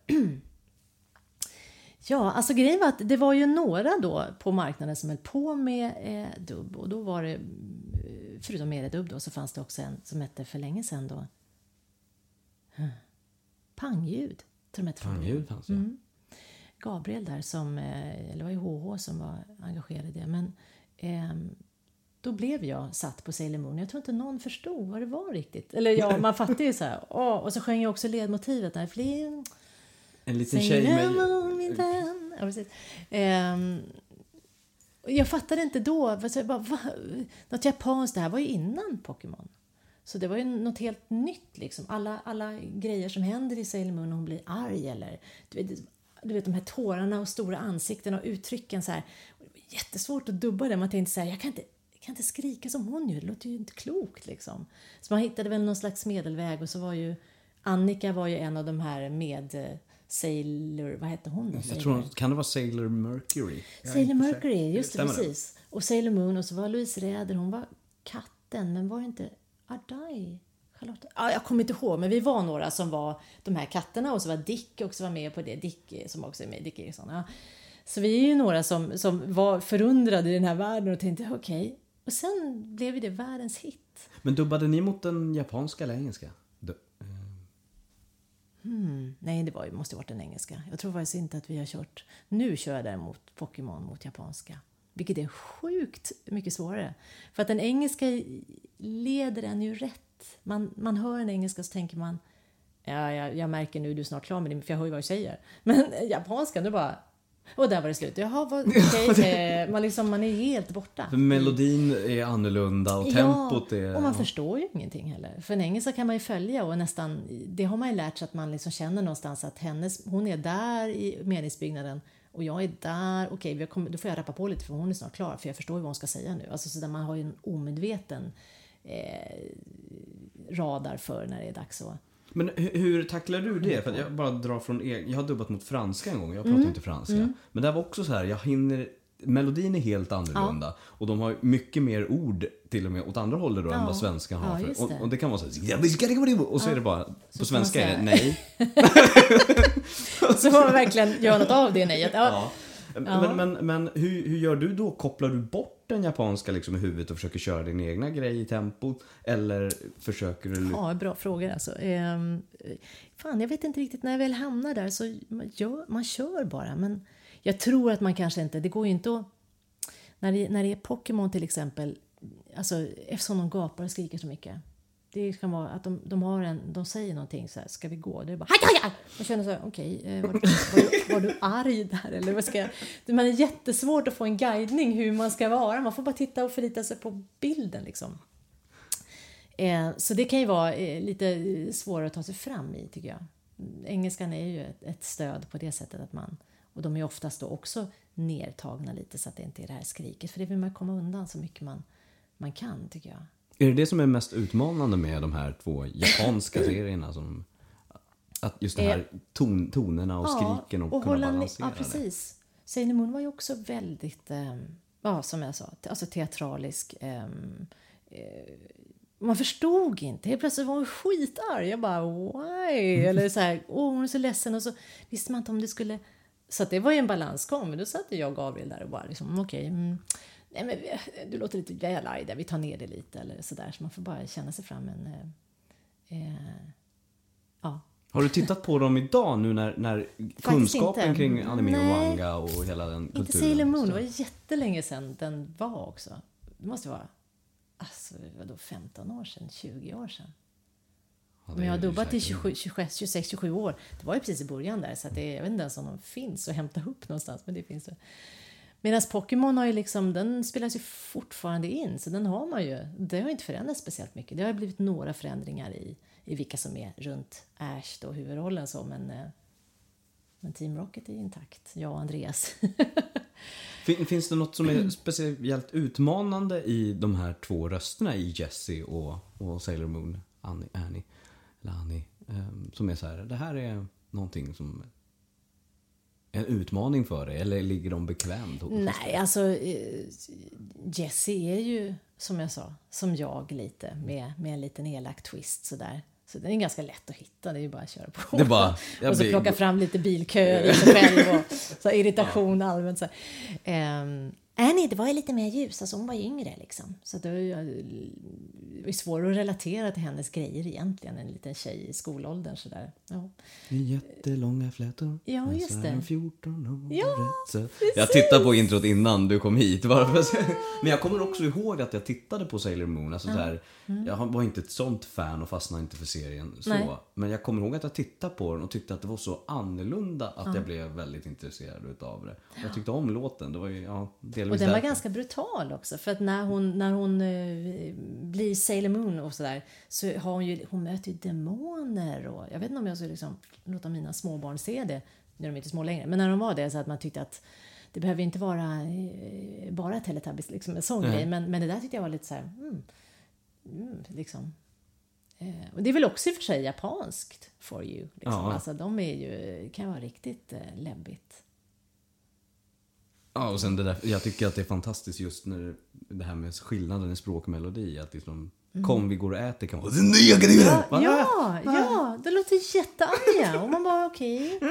Ja, alltså grejen var att det var ju några då på marknaden som höll på med dubb, och då var det, förutom Eredubb då, så fanns det också en som hette för länge sedan då Pangljud. Pangljud fanns det. Gabriel där som, eller var ju HH som var engagerad i det, men då blev jag satt på Sailor Moon. Jag tror inte någon förstod vad det var riktigt. Eller man fattade ju så här. Och så sjöng jag också ledmotivet där. En liten tjej med... min vän. Ja, precis. Jag fattade inte då. Något japanskt, det här var ju innan Pokémon. Så det var ju något helt nytt liksom. Alla grejer som händer i Sailor Moon när hon blir arg, eller du vet de här tårarna och stora ansikten och uttrycken så här. Det var jättesvårt att dubba det. Man tänkte så här, jag kan inte skrika som hon gör. Det låter ju inte klokt liksom. Så man hittade väl någon slags medelväg, och så var ju Annika var ju en av de här med Sailor, vad hette hon då? Jag tror, kan det vara Sailor Mercury? Sailor Mercury, just det, precis. Och Sailor Moon, och så var Louise Räder, hon var katten, men var inte Ardai? Charlotte? Ja, jag kommer inte ihåg, men vi var några som var de här katterna, och så var Dick också var med på det. Dick som också är med, Dick Eriksson. Ja. Så vi är ju några som var förundrade i den här världen och tänkte okej. Och sen blev det världens hit. Men dubbade ni mot den japanska eller engelska? Nej, det måste ha varit den engelska. Jag tror faktiskt inte att vi har kört. Nu kör jag däremot Pokémon mot japanska. Vilket är sjukt mycket svårare. För att den engelska leder en ju rätt. Man hör en engelska så tänker man, jag märker nu, du är snart klar med det, för jag hör ju vad jag säger. Men japanska, då bara, och där var det slut. Jaha, man är helt borta. För melodin är annorlunda och tempot är... och man förstår ju ingenting heller. För en engelska kan man ju följa, och nästan, det har man ju lärt sig att man liksom känner någonstans att hon är där i meningsbyggnaden och jag är där. Okej, då får jag rappa på lite för hon är snart klar, för jag förstår ju vad hon ska säga nu. Alltså så där man har ju en omedveten radar för när det är dags att... Men hur tacklar du det? För att jag bara drar från jag har dubbat mot franska en gång. Jag pratar inte franska. Men det var också så här, melodin är helt annorlunda. Ja. Och de har mycket mer ord till och med åt andra hållet då än vad svenskan har. Och det kan vara så här, och så är det bara, på svenska är det nej. Så får man verkligen göra något av det nejet. Ja. Men hur gör du då? Kopplar du bort den japanska liksom i huvudet och försöker köra din egna grej i tempo? Eller försöker du... Ja, bra frågor alltså. Jag vet inte riktigt, när jag väl hamnar där så man kör bara. Men jag tror att man kanske inte, det går ju inte att... När det är Pokémon till exempel, alltså eftersom de gapar och skriker så mycket. Det kan vara att de säger någonting så här, ska vi gå? Det är bara hajaja! Man känner så här, okej, var du arg där? Eller vad ska jag? Man är jättesvårt att få en guidning hur man ska vara. Man får bara titta och förlita sig på bilden liksom. Så det kan ju vara lite svårare att ta sig fram i, tycker jag. Engelskan är ju ett stöd på det sättet att och de är oftast då också nertagna lite så att det inte är det här skriket. För det vill man komma undan så mycket man kan, tycker jag. Är det som är mest utmanande med de här 2 japanska serierna? Att just de här tonerna och skriken och kunna balansera det? Ja, precis. Sailor Moon var ju också väldigt, som jag sa, alltså teatralisk. Man förstod inte. Helt plötsligt var hon skitarg. Jag bara, why? Eller så här, hon är så ledsen. Och så visste man inte om det skulle... Så att det var ju en balansgång. Men då satt jag och Gabriel där och bara liksom, okej, nej men du låter lite väl arg där. Vi tar ner det lite eller sådär. Så man får bara känna sig fram ja. Har du tittat på dem idag nu när kunskapen kring anime och manga och hela den kulturen? Inte Sailor Moon, det var jättelänge sedan den var också. Det måste vara 15 år sedan, 20 år sedan. Ja, men jag har dubbat i 26-27 år. Det var ju precis i början där, så att jag vet inte ens om de finns att hämta upp någonstans, men det finns det. Medan Pokémon har ju liksom, den spelas ju fortfarande in, så den har man ju, det har inte förändrats speciellt mycket. Det har blivit några förändringar i vilka som är runt Ash då, huvudrollen så, men Team Rocket är intakt, jag och Andreas. Finns det något som är speciellt utmanande i de här 2 rösterna i Jessie och Sailor Moon, Annie, som är så här, det här är någonting som en utmaning för dig, eller ligger de bekvämt? Nej, alltså Jessie är ju, som jag sa, som jag lite, med en liten elak twist sådär. Så den är ganska lätt att hitta, det är ju bara att köra på. Det bara, och så plocka fram lite bilköer i sig själv och så irritation allmänt. Så. Annie, det var ju lite mer ljus, alltså hon var yngre liksom. Så det var svårt att relatera till hennes grejer egentligen, en liten tjej i skolåldern sådär. Ja. Jättelånga flätor. Ja, just det. 14 år. Ja, jag tittade på introt innan du kom hit. Men jag kommer också ihåg att jag tittade på Sailor Moon. Alltså där, jag var inte ett sånt fan och fastnade inte för serien. Så. Men jag kommer ihåg att jag tittade på den och tyckte att det var så annorlunda att jag blev väldigt intresserad utav det. Jag tyckte om låten. Det var ju, delvis och den var ganska brutal också. För att när hon blir Sailor Moon och sådär, så har hon möter ju demoner. Och jag vet inte om jag skulle liksom låta mina småbarn se det. Nu är de inte små längre. Men när de var det, så att man tyckte att det behöver inte vara bara Teletubbies, liksom en sån grej. Men det där tyckte jag var lite så här, liksom. Och det är väl också i och för sig japanskt for you. Liksom. Ja. Alltså de är ju, kan vara riktigt läbbigt. Ja, och sen det där, jag tycker att det är fantastiskt just när det här med skillnaden i språk och melodi, att liksom kom vi går och äter kan vara ja, det låter jättearga och man bara okej.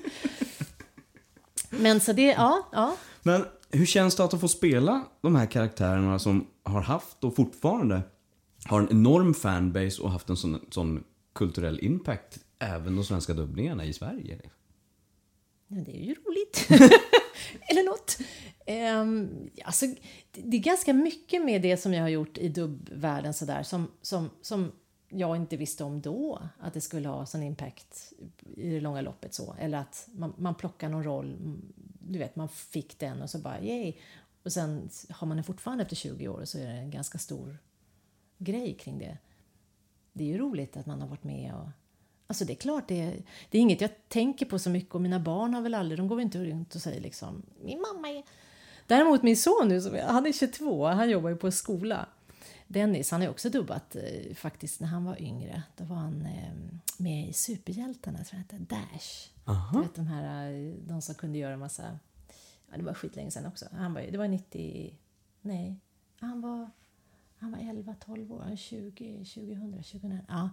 Men så det, ja. Men hur känns det att få spela de här karaktärerna som har haft och fortfarande har en enorm fanbase och haft en sån kulturell impact, även de svenska dubbningarna i Sverige? Ja, det är ju roligt. Eller något. Alltså, det är ganska mycket med det som jag har gjort i dubbvärlden sådär, som jag inte visste om då, att det skulle ha sån impact i det långa loppet så. Eller att man plockar någon roll, du vet, man fick den och så bara yay. Och sen har man den fortfarande efter 20 år, så är det en ganska stor grej kring det. Det är ju roligt att man har varit med och... Alltså det är klart, det är inget jag tänker på så mycket, och mina barn har väl aldrig, de går väl inte runt och säger liksom, min mamma är... Däremot min son nu, han är 22, han jobbar ju på skola. Dennis, han har ju också dubbat faktiskt när han var yngre. Då var han med i Superhjältarna, tror jag heter Dash. Du vet de som kunde göra en massa... Ja, det var skitlänge sedan också. Det var 90... Nej, han var 11-12 år, 2000. Ja.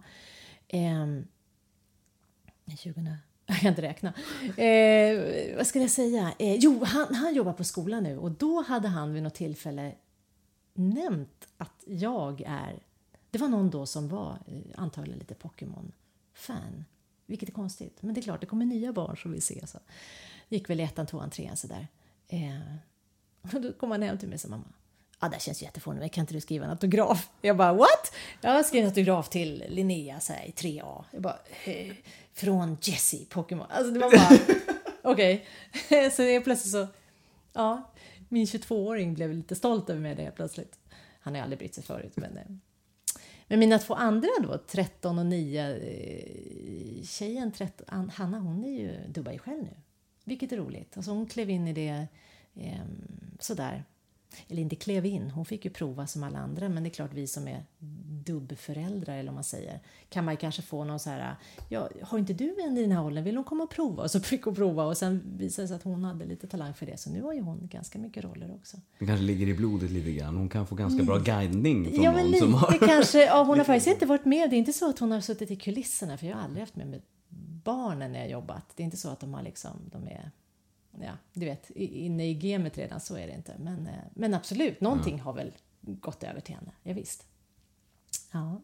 2000, jag kan inte räkna. Vad ska jag säga? Jo, han jobbar på skolan nu, och då hade han vid något tillfälle nämnt att jag är... Det var någon då som var antagligen lite Pokémon-fan, vilket är konstigt. Men det är klart, det kommer nya barn som vill se. Så gick väl 1, 2, 3 sådär. Och då kom han hem till mig och sa, mamma, det känns jättefånigt, men kan inte du skriva en autograf? Jag bara, what? Jag har skrivit en autograf till Linnea så här, i 3A. Jag bara, från Jessie, Pokémon. Alltså det var bara, okej. Så det är plötsligt så, ja, min 22-åring blev lite stolt över mig det plötsligt. Han har aldrig brytt sig förut, Men mina 2 andra då, 13 och 9, tjejen 13, Hanna, hon är ju Dubai själv nu. Vilket är roligt. Alltså hon klev in i det sådär. Eller inte klev in, hon fick ju prova som alla andra. Men det är klart, vi som är dubbföräldrar, eller om man säger, kan man ju kanske få någon så här: ja, har inte du en i den här åldern, vill hon komma och prova? Och så fick hon prova, och sen visade det sig att hon hade lite talang för det. Så nu har ju hon ganska mycket roller också. Det kanske ligger i blodet lite grann. Hon kan få ganska bra guidning från ja, någon men lite, som har... kanske. Ja, hon har faktiskt inte varit med. Det är inte så att hon har suttit i kulisserna, för jag har aldrig haft med barnen när jag jobbat. Det är inte så att de har liksom, de är, ja, du vet, inne i gamet redan, så är det inte. Men absolut, någonting har väl gått över till henne. Ja, visst. Ja.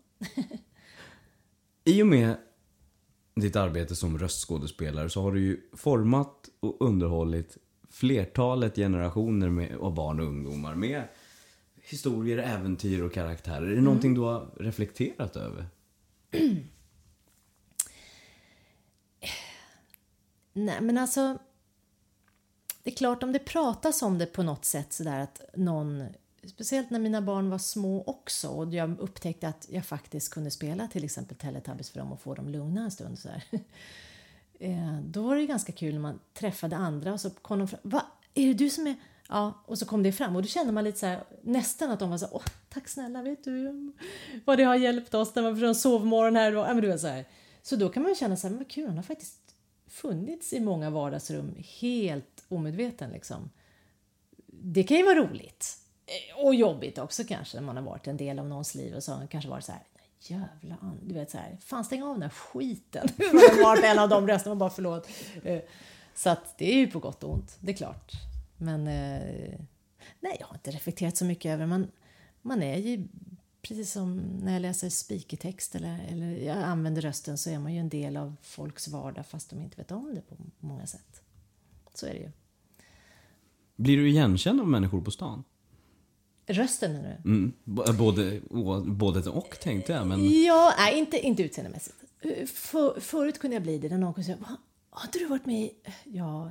I och med ditt arbete som röstskådespelare så har du ju format och underhållit flertalet generationer av barn och ungdomar med historier, äventyr och karaktärer. Är det någonting du har reflekterat över? Nej, men alltså, det är klart, om det pratas om det på något sätt sådär att någon, speciellt när mina barn var små också, och jag upptäckte att jag faktiskt kunde spela till exempel Teletubbies för dem och få dem lugna en stund så här. Då var det ganska kul när man träffade andra och så kom de fram: va, är det du som är... Ja, och så kom det fram och då kände man lite så här, nästan att de var så här: åh, tack snälla, vet du vad det har hjälpt oss när man får en sovmorgon här. Ja, men du vet, så här. Så då kan man känna så här, vad kul, han har faktiskt funnits i många vardagsrum helt omedveten liksom. Det kan ju vara roligt och jobbigt också kanske, när man har varit en del av någons liv och så har kanske varit så här: jävla, du vet så här, fan, stäng av den här skiten. Man har varit en av de rösterna, man bara förlåt. Så att det är ju på gott och ont, det är klart. Men nej, jag har inte reflekterat så mycket över. Man är ju, precis som när jag läser speakertext eller jag använder rösten, så är man ju en del av folks vardag fast de inte vet om det på många sätt. Så är det ju. Blir du igenkänd av människor på stan? Rösten nu? Både och tänkte jag. Men... Ja, nej, inte utseendemässigt. Förut kunde jag bli det när någon kunde säga: har inte du varit med i... Ja.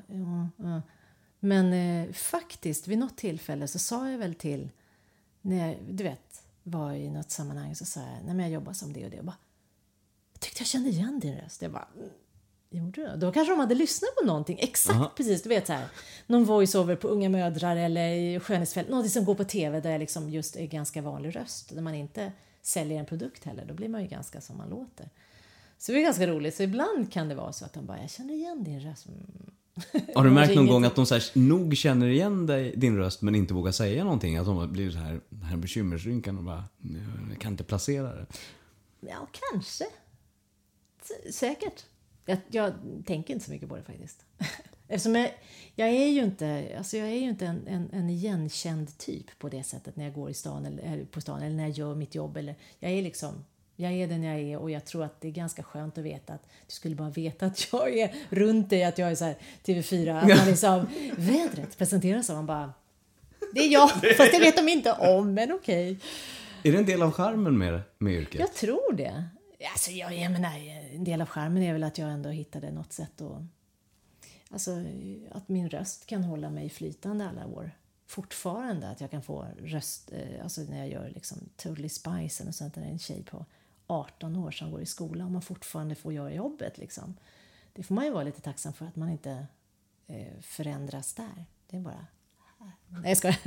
Men faktiskt vid något tillfälle så sa jag väl till, när jag, du vet, var i något sammanhang, så sa jag: nej, men jag jobbar som det och det. Jag bara, jag tyckte jag kände igen din röst. Jag bara, gjorde du? Då kanske de hade lyssnat på någonting. Exakt, precis, du vet så här. Någon voiceover på Unga mödrar eller Skönhetsfält. Något som går på tv där liksom just är ganska vanlig röst. Där man inte säljer en produkt heller. Då blir man ju ganska som man låter. Så det är ganska roligt. Så ibland kan det vara så att de bara, jag känner igen din röst. Har du märkt någon gång att de så här, nog känner igen din röst men inte vågar säga någonting? Att de blir så här, den här bekymmersrynkan och bara, jag kan inte placera det. Ja, kanske. Säkert. Jag tänker inte så mycket på det faktiskt. Eftersom jag är ju inte en igenkänd typ på det sättet när jag går i stan eller på stan eller när jag gör mitt jobb. Eller, jag är den jag är, och jag tror att det är ganska skönt att veta att du skulle bara veta att jag är runt dig, att jag är så här TV4, att man liksom vädret presenteras och man bara, det är jag, fast det vet de inte om, men okej. Är det en del av charmen med yrket? Jag tror det. Alltså, jag menar, en del av charmen är väl att jag ändå hittade något sätt alltså, att min röst kan hålla mig flytande alla år. Fortfarande att jag kan få röst, alltså när jag gör liksom Totally Spice och sånt, där en tjej på 18 år som går i skolan och man fortfarande får göra jobbet liksom. Det får man ju vara lite tacksam för, att man inte förändras där. Det är bara... Nej, jag skojar.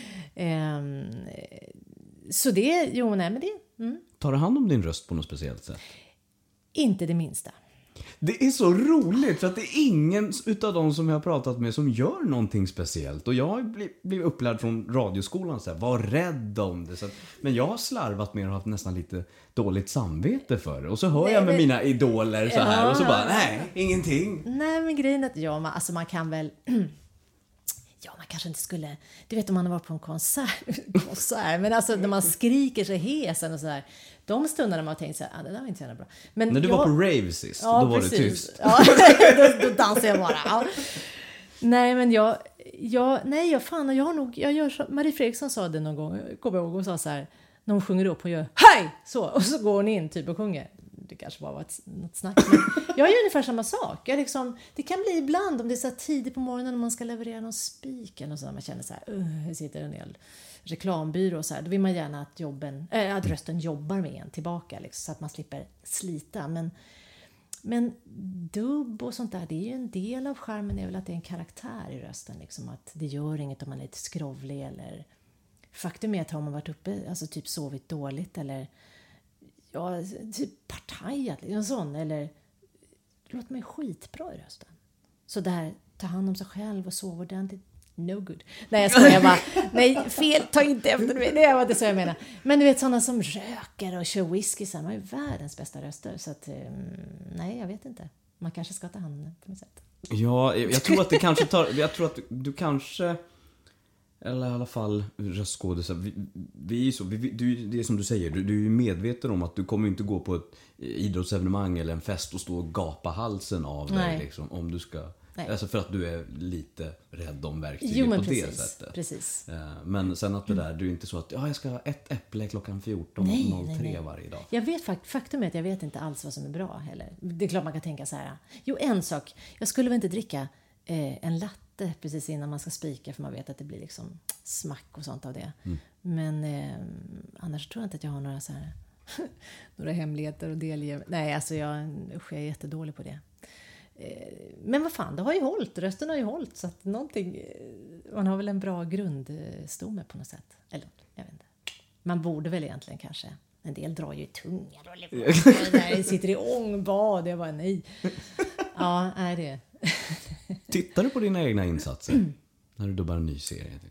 Så det, men det... Tar du hand om din röst på något speciellt sätt? Inte det minsta. Det är så roligt, för att det är ingen utav dem som jag har pratat med som gör någonting speciellt. Och jag har blivit upplärd från radioskolan så här, var rädd om det. Så att, men jag har slarvat med och haft nästan lite dåligt samvete för det. Och så hör jag med mina idoler så här, och så bara, nej, ingenting. Nej, men grejen är att alltså man kan väl... Ja, man kanske inte skulle... Du vet om man har varit på en konsert, men alltså när man skriker sig hesen och sådär. De stundarna man har tänkt så här, det där var inte så bra. Men när du var på rave sist, ja, då precis. Var det tyst. Ja, då dansar jag bara. Ja. Nej, men jag har nog... Marie Fredriksson sa det någon gång, kommer jag ihåg, och sa så här, när hon sjunger upp, hon gör hej! Så, och så går hon in typ och sjunger. Det kanske bara var något snack. Men jag gör ungefär samma sak. Det kan bli ibland om det är så tidigt på morgonen när man ska leverera någon spik eller så. Man känner så här, här sitter en del reklambyrå och så här, då vill man gärna att rösten jobbar med en tillbaka liksom, så att man slipper slita. Men dubb och sånt där, det är ju en del av charmen, är väl att det är en karaktär i rösten liksom, att det gör inget om man är lite skrovlig eller faktum är att har man varit uppe, alltså typ sovit dåligt eller typ partajat en sån, eller låter mig skitbra i rösten. Så där, ta hand om sig själv och sova ordentligt, no good. Nej, jag skojar bara. Nej, fel, ta inte efter mig. Det var inte så jag menar. Men du vet, sådana som röker och kör whisky, så har ju världens bästa röster. Så att, nej, jag vet inte. Man kanske ska ta hand om det på något sätt. Ja, jag tror att det kanske jag tror att du kanske, eller i alla fall röstskådespelare, vi är så, det är som du säger, du är ju medveten om att du kommer inte gå på ett idrottsevenemang eller en fest och stå och gapa halsen av dig liksom, om du ska. Nej. Alltså för att du är lite rädd om verktyget på det sättet. Precis. Men sen att det där, du är inte så att jag ska ha ett äpple klockan 14.03 varje dag. Jag vet faktum är att jag vet inte alls vad som är bra heller. Det är klart man kan tänka så här. Jo, en sak. Jag skulle väl inte dricka en latte precis innan man ska spika, för man vet att det blir liksom smack och sånt av det. Men annars tror jag inte att jag har några så här några hemligheter och delge. Nej, alltså jag är jättedålig på det. Men vad fan, det har ju hållit. Rösten har ju hållit, så att någonting, man har väl en bra grundstomme på något sätt. Eller, jag vet inte. Man borde väl egentligen kanske. En del drar ju tunga och sitter i ångbad. Jag bara, nej. Ja, är det. Tittar du på dina egna insatser när du dubbar en ny serie? Nej,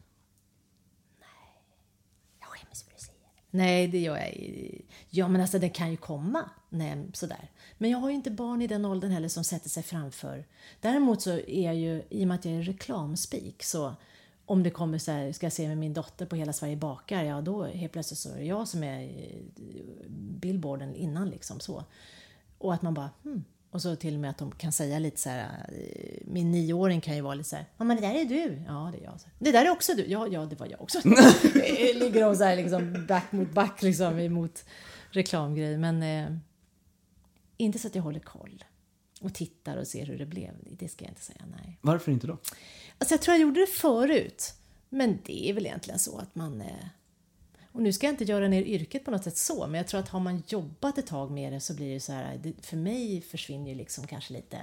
jag skäms för att säga det. Nej, det gör jag. Ja, men alltså det kan ju komma. Nej, sådär. Men jag har ju inte barn i den åldern heller som sätter sig framför. Däremot så är jag ju, i och med att jag är reklamspik, så om det kommer så här, ska jag se med min dotter på Hela Sverige bakar, ja då helt plötsligt så är det jag som är billboarden innan liksom så. Och att man bara, och så till och med att de kan säga lite så här, min 9-åring kan ju vara lite så här, men det där är du. Ja, det är jag. Det där är också du. Ja, det var jag också. Ligger de så här liksom back mot back liksom emot reklamgrej, men inte så att jag håller koll och tittar och ser hur det blev. Det ska jag inte säga, nej. Varför inte då? Alltså jag tror jag gjorde det förut. Men det är väl egentligen så att man... Och nu ska jag inte göra ner yrket på något sätt så. Men jag tror att har man jobbat ett tag med det så blir det så här... För mig försvinner ju liksom kanske lite...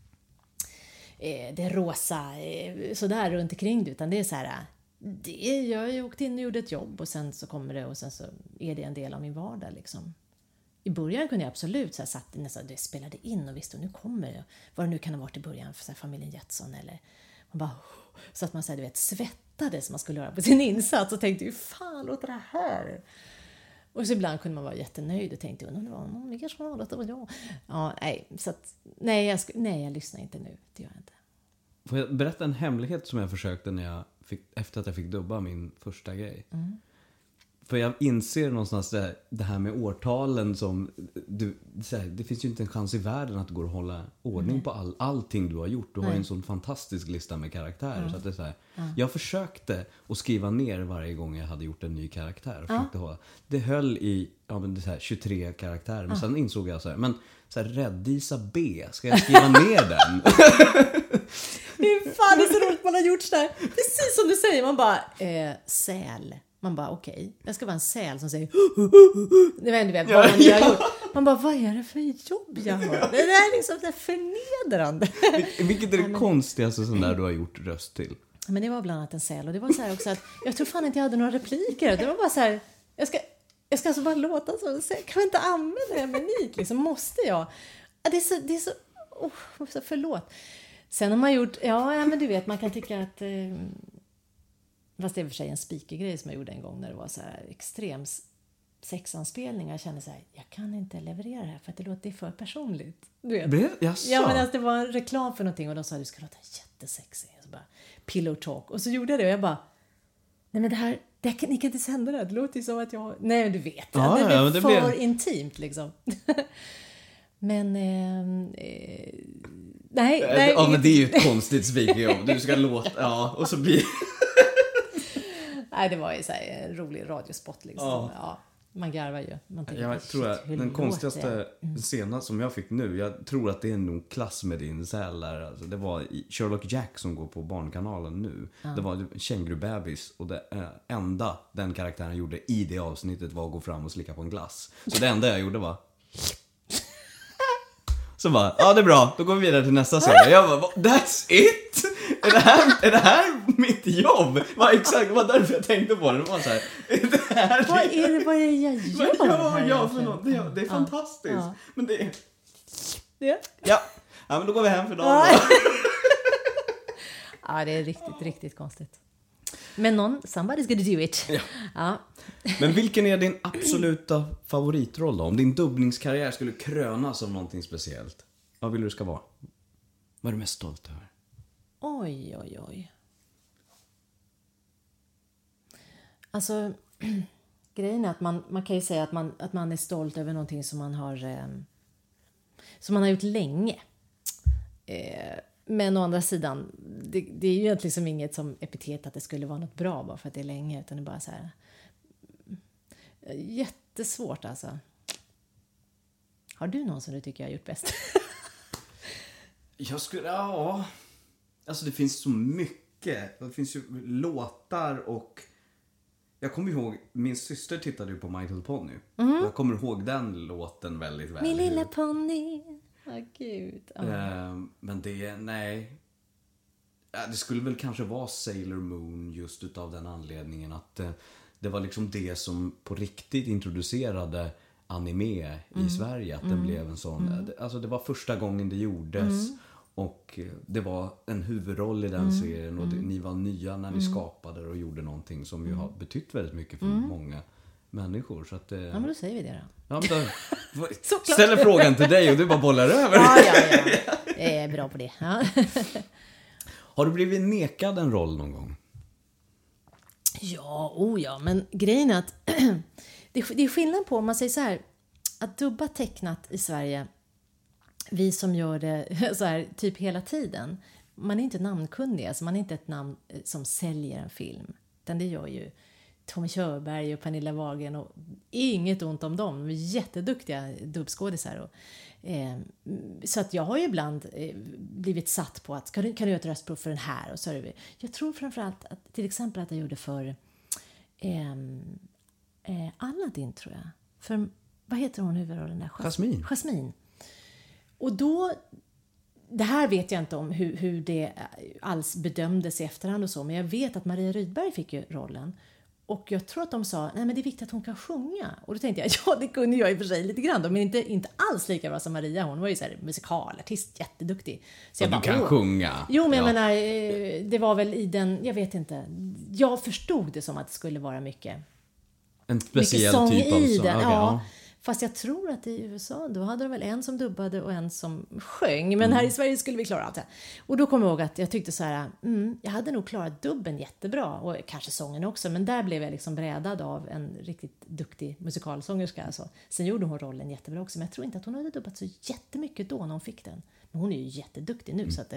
det rosa sådär runt omkring det. Utan det är så här... jag har ju åkt in och gjort ett jobb och sen så kommer det och sen så är det en del av min vardag liksom. I början kunde jag absolut så här, satt nästan, det spelade in och visste, och nu kommer det, vad det nu kan ha varit i början för så här, familjen Jetson, eller man bara, så att man så här, du vet, svettades man skulle göra på sin insats och tänkte ju, fan låter det här. Och så ibland kunde man vara jättenöjd och tänkte, det var någon mer som var, det var jag. Ja, nej, så att, nej, jag lyssnar inte nu, det gör jag inte. Får jag berätta en hemlighet som jag försökte efter att jag fick dubba min första grej? För jag inser någonstans det här med årtalen som det finns ju inte en chans i världen att det går att hålla ordning på allting du har gjort. Du har ju en sån fantastisk lista med karaktärer. Så att det är så här, jag försökte att skriva ner varje gång jag hade gjort en ny karaktär. Det höll i det här, 23 karaktärer. Men sen insåg jag så här, Räddisa B, ska jag skriva ner den? Fan, det är så roligt man har gjort så här. Precis som du säger, man bara säl. Man bara okej, jag ska vara en säl som säger du vet vad man har gjort. Man bara, vad är det för jobb jag har? Det är liksom det förnedrande. Vilket är det konstigaste som där du har gjort röst till? Men det var bland annat en säl, och det var så här också att jag tror fan inte jag hade några repliker. Det var bara så här, jag ska alltså bara låta så, kan jag inte använda det med unik liksom, måste jag? Det är så förlåt. Sen har man gjort, men du vet, man kan tycka att fast det är för sig en speakergrej som jag gjorde en gång när det var så här extrem sexanspelning. Jag kände så här, jag kan inte leverera det här för att det är för personligt. Du vet. Ja, men alltså, det var en reklam för någonting och de sa du ska låta jättesexig. Så bara, pillow talk. Och så gjorde jag det och jag bara, nej men det här ni kan inte sända det. Det låter ju som att jag... Nej, men du vet. Ja, det är det för intimt liksom. Men... nej. Ja, men det är ju ett konstigt speakerjobb. Du ska låta... och så blir... Nej, det var ju så här en rolig radiospot liksom. Ja. Man garvar ju. Man tänker, Jag tror att den konstigaste scenen som jag fick nu, jag tror att det är nog klass med din säl där. Alltså, det var Sherlock Jack som går på Barnkanalen nu. Det var kängurubebis och det enda den karaktären gjorde i det avsnittet var att gå fram och slicka på en glass. Så det enda jag gjorde var... Så bara, ja det är bra, då går vi vidare till nästa scen. Jag bara, that's it! Är det här mitt jobb? Exakt, det var därför jag tänkte på det. Det var så här, vad är det jag gör? Ja, för något. Det är fantastiskt. Ja. Men det är... Det? Ja, men då går vi hem för dagen. Ja, det är riktigt, riktigt konstigt. Men somebody's gonna do it. Ja. Men vilken är din absoluta favoritroll då? Om din dubbningskarriär skulle krönas av någonting speciellt. Vad vill du ska vara? Vad är du mest stolt över? Oj. Alltså, grejen är att man kan ju säga att man är stolt över någonting som man har gjort länge. Men å andra sidan, det är ju egentligen som inget som epitet att det skulle vara något bra bara för att det är länge, utan det är bara så här jättesvårt alltså. Har du någon som du tycker jag har gjort bäst? Alltså det finns så mycket. Det finns ju låtar och jag kommer ihåg, min syster tittade ju på My Little Pony. Jag kommer ihåg den låten väldigt väl. Min lilla pony. Gud. Men det skulle väl kanske vara Sailor Moon just utav den anledningen att det var liksom det som på riktigt introducerade anime i Sverige, att den blev en sån, alltså det var första gången det gjordes och det var en huvudroll i den serien och ni var nya när ni skapade det och gjorde någonting som ju har betytt väldigt mycket för många människor, så att ja, men då säger vi det då. Ja, men då ställer frågan till dig och du bara bollar över. Ja. Jag är bra på det. Ja. Har du blivit nekad en roll någon gång? Ja, men grejen är att det är skillnad på, om man säger så här, att dubba tecknat i Sverige, vi som gör det så här typ hela tiden, man är inte namnkunnig, alltså man är inte ett namn som säljer en film, utan det gör ju Tommy Körberg och Pernilla Wahlgren, och inget ont om dem, de är jätteduktiga dubbskådisar. Så att jag har ju ibland blivit satt på att kan du göra ett röstprov för den här, och så är det, jag tror framförallt att till exempel att jag gjorde för Aladdin, tror jag, för vad heter hon huvudrollen där? Jasmine. Och då, det här vet jag inte om hur det alls bedömdes i efterhand och så, men jag vet att Maria Rydberg fick ju rollen. Och jag tror att de sa, nej men det är viktigt att hon kan sjunga. Och då tänkte jag, ja det kunde jag i och för sig lite grann då, men inte alls lika bra som Maria. Hon var ju så här musikalartist, jätteduktig. Så jag bara, du kan sjunga. Jo, men jag menar, det var väl i den, jag vet inte. Jag förstod det som att det skulle vara mycket en speciell sång typ av i sång. den. Okay, ja. Fast jag tror att i USA, då hade de väl en som dubbade och en som sjöng. Men här i Sverige skulle vi klara allt det. Och då kom jag ihåg att jag tyckte så här, jag hade nog klarat dubben jättebra. Och kanske sången också. Men där blev jag liksom brädad av en riktigt duktig musikalsångerska. Alltså. Sen gjorde hon rollen jättebra också. Men jag tror inte att hon hade dubbat så jättemycket då när hon fick den. Men hon är ju jätteduktig nu. Så, att,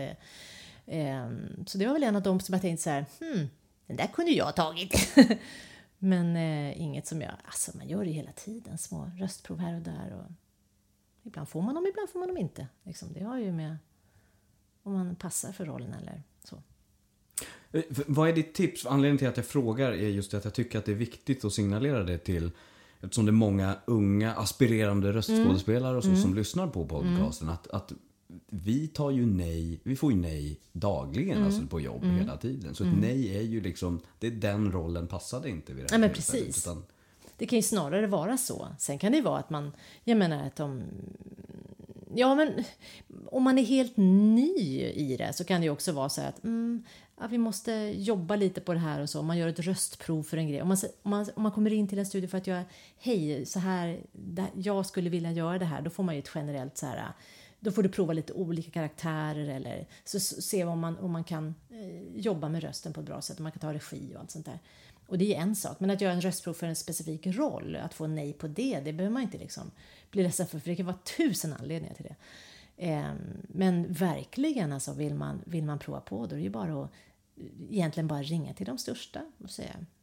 så det var väl en av dem som jag tänkte så här, den där kunde jag ha tagit. Men inget som alltså man gör det hela tiden, små röstprov här och där, och ibland får man dem, ibland får man dem inte liksom. Det har ju med om man passar för rollen eller så. Vad är ditt tips? Anledningen till att jag frågar är just att jag tycker att det är viktigt att signalera det till, eftersom det är många unga aspirerande röstskådespelare och så som lyssnar på podcasten, att vi tar ju nej, vi får ju nej dagligen alltså på jobb hela tiden. Så ett nej är ju liksom, det är den rollen passade inte vid det här. Ja, men precis. Utan... Det kan ju snarare vara så. Sen kan det ju vara att man, jag menar att men om man är helt ny i det så kan det ju också vara så här att vi måste jobba lite på det här och så. Om man gör ett röstprov för en grej. Om man kommer in till en studio för att göra, hej, så här, jag skulle vilja göra det här, då får man ju ett generellt så här, då får du prova lite olika karaktärer eller så se om man kan jobba med rösten på ett bra sätt, om man kan ta regi och allt sånt där. Och det är en sak, men att göra en röstprov för en specifik roll, att få nej på det behöver man inte liksom bli ledsen för det kan vara 1000 anledningar till det. Men verkligen alltså, vill man prova på, då är det ju bara att egentligen bara ringa till de största och säga,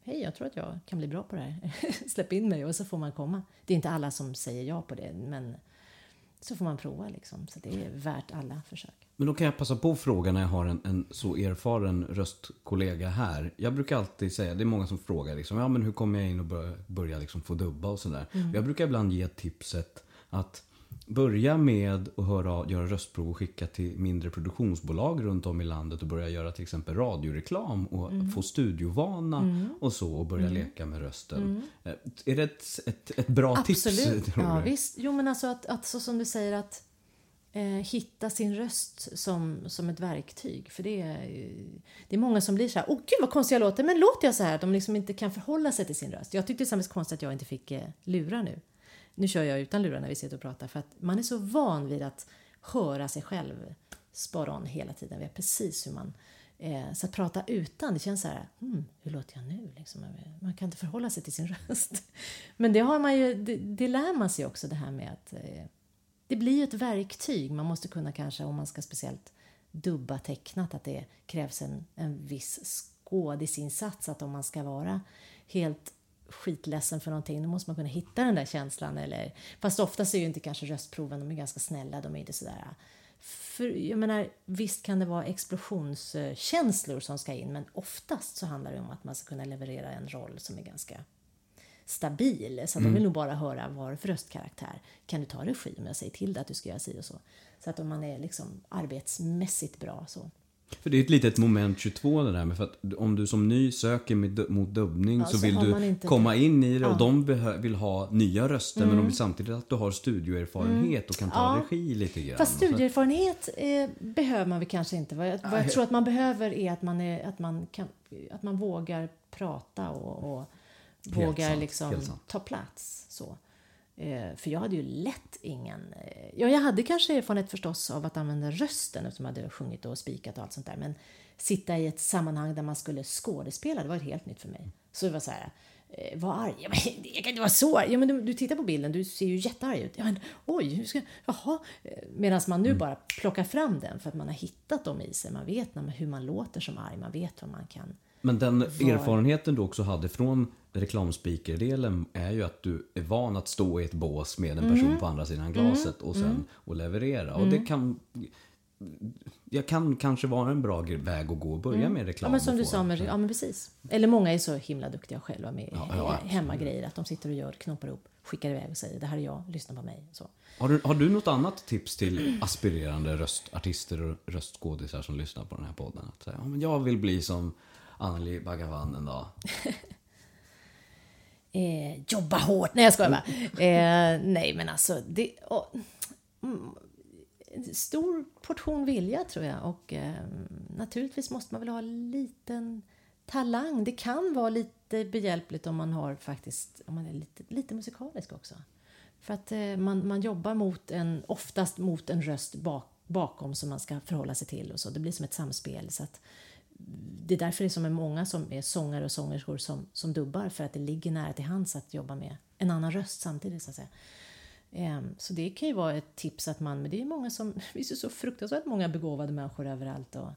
hej, jag tror att jag kan bli bra på det här. Släpp in mig och så får man komma. Det är inte alla som säger ja på det, men så får man prova liksom. Så det är värt alla försök. Men då kan jag passa på frågan när jag har en så erfaren röstkollega här. Jag brukar alltid säga, det är många som frågar liksom, ja men hur kommer jag in och börja liksom få dubba och sådär. Jag brukar ibland ge tipset att börja med att göra röstprov och skicka till mindre produktionsbolag runt om i landet och börja göra till exempel radioreklam och få studiovana och så och börja leka med rösten. Är det ett bra tips? Absolut, ja visst. Jo men alltså att så som du säger att hitta sin röst som ett verktyg. För det är många som blir så här, gud vad konstigt jag låter, men låter jag så här att de liksom inte kan förhålla sig till sin röst. Jag tyckte det var konstigt att jag inte fick lurar nu. Nu kör jag utan lurar när vi sitter och pratar för att man är så van vid att höra sig själv spara on hela tiden. Vet precis hur man så att prata utan, det känns så här, hur låter jag nu? Liksom, man kan inte förhålla sig till sin röst. Men det har man ju, det lär man sig också det här med att det blir ett verktyg. Man måste kunna kanske, om man ska speciellt dubba tecknat, att det krävs en viss skådisinsats. Att om man ska vara helt skitledsen för någonting, då måste man kunna hitta den där känslan. Fast oftast är ju inte kanske röstproven, de är ganska snälla, de är inte sådär. För jag menar, visst kan det vara explosionskänslor som ska in, men oftast så handlar det om att man ska kunna leverera en roll som är ganska stabil. Så att de vill nog bara höra vad för röstkaraktär. Kan du ta regi om jag säger till dig att du ska göra si och så. Så att om man är liksom arbetsmässigt bra så. För det är ett litet moment 22 det där med, för att om du som ny söker mot dubbning så vill du komma in i det och de vill ha nya röster men de vill samtidigt att du har studioerfarenhet och kan ta regi lite grann. Fast studioerfarenhet behöver man väl kanske inte. Vad jag tror att man behöver är att man vågar prata och vågar liksom ta plats så. För jag hade ju lätt ingen... jag hade kanske erfarenhet förstås av att använda rösten eftersom jag hade sjungit och spikat och allt sånt där. Men sitta i ett sammanhang där man skulle skådespela, det var helt nytt för mig. Så det var så här, var arg. Ja, men jag kan inte vara så arg. Ja, men du tittar på bilden, du ser ju jättearg ut. Ja, men oj, jaha. Medan man nu bara plockar fram den för att man har hittat dem i sig. Man vet hur man låter som arg, man vet vad man kan... Men den erfarenheten du också hade från reklamspeakerdelen är ju att du är van att stå i ett bås med en person på andra sidan glaset och sen och leverera. Och det kan kanske vara en bra väg att gå och börja med reklam. Ja, men som du sa, men precis. Eller många är så himla duktiga själva med hemmagrejer. Att de sitter och gör, knoppar ihop, skickar iväg och säger det här är jag, lyssna på mig. Så. Har du något annat tips till aspirerande röstartister och röstskådisar som lyssnar på den här podden? Att säga, men jag vill bli som Anneli Bhagavan en dag. Jobba hårt. Nej, jag skojar bara. Nej, men alltså stor portion vilja tror jag. Och naturligtvis måste man väl ha en liten talang. Det kan vara lite behjälpligt om man har faktiskt, om man är lite musikalisk också. För att man jobbar oftast mot en röst bakom som man ska förhålla sig till och så. Det blir som ett samspel så att det är därför det är som många som är sångare och sångerskor som dubbar, för att det ligger nära till hands att jobba med en annan röst samtidigt så att säga. Så det kan ju vara ett tips att men det är många som, det är så fruktansvärt många begåvade människor överallt och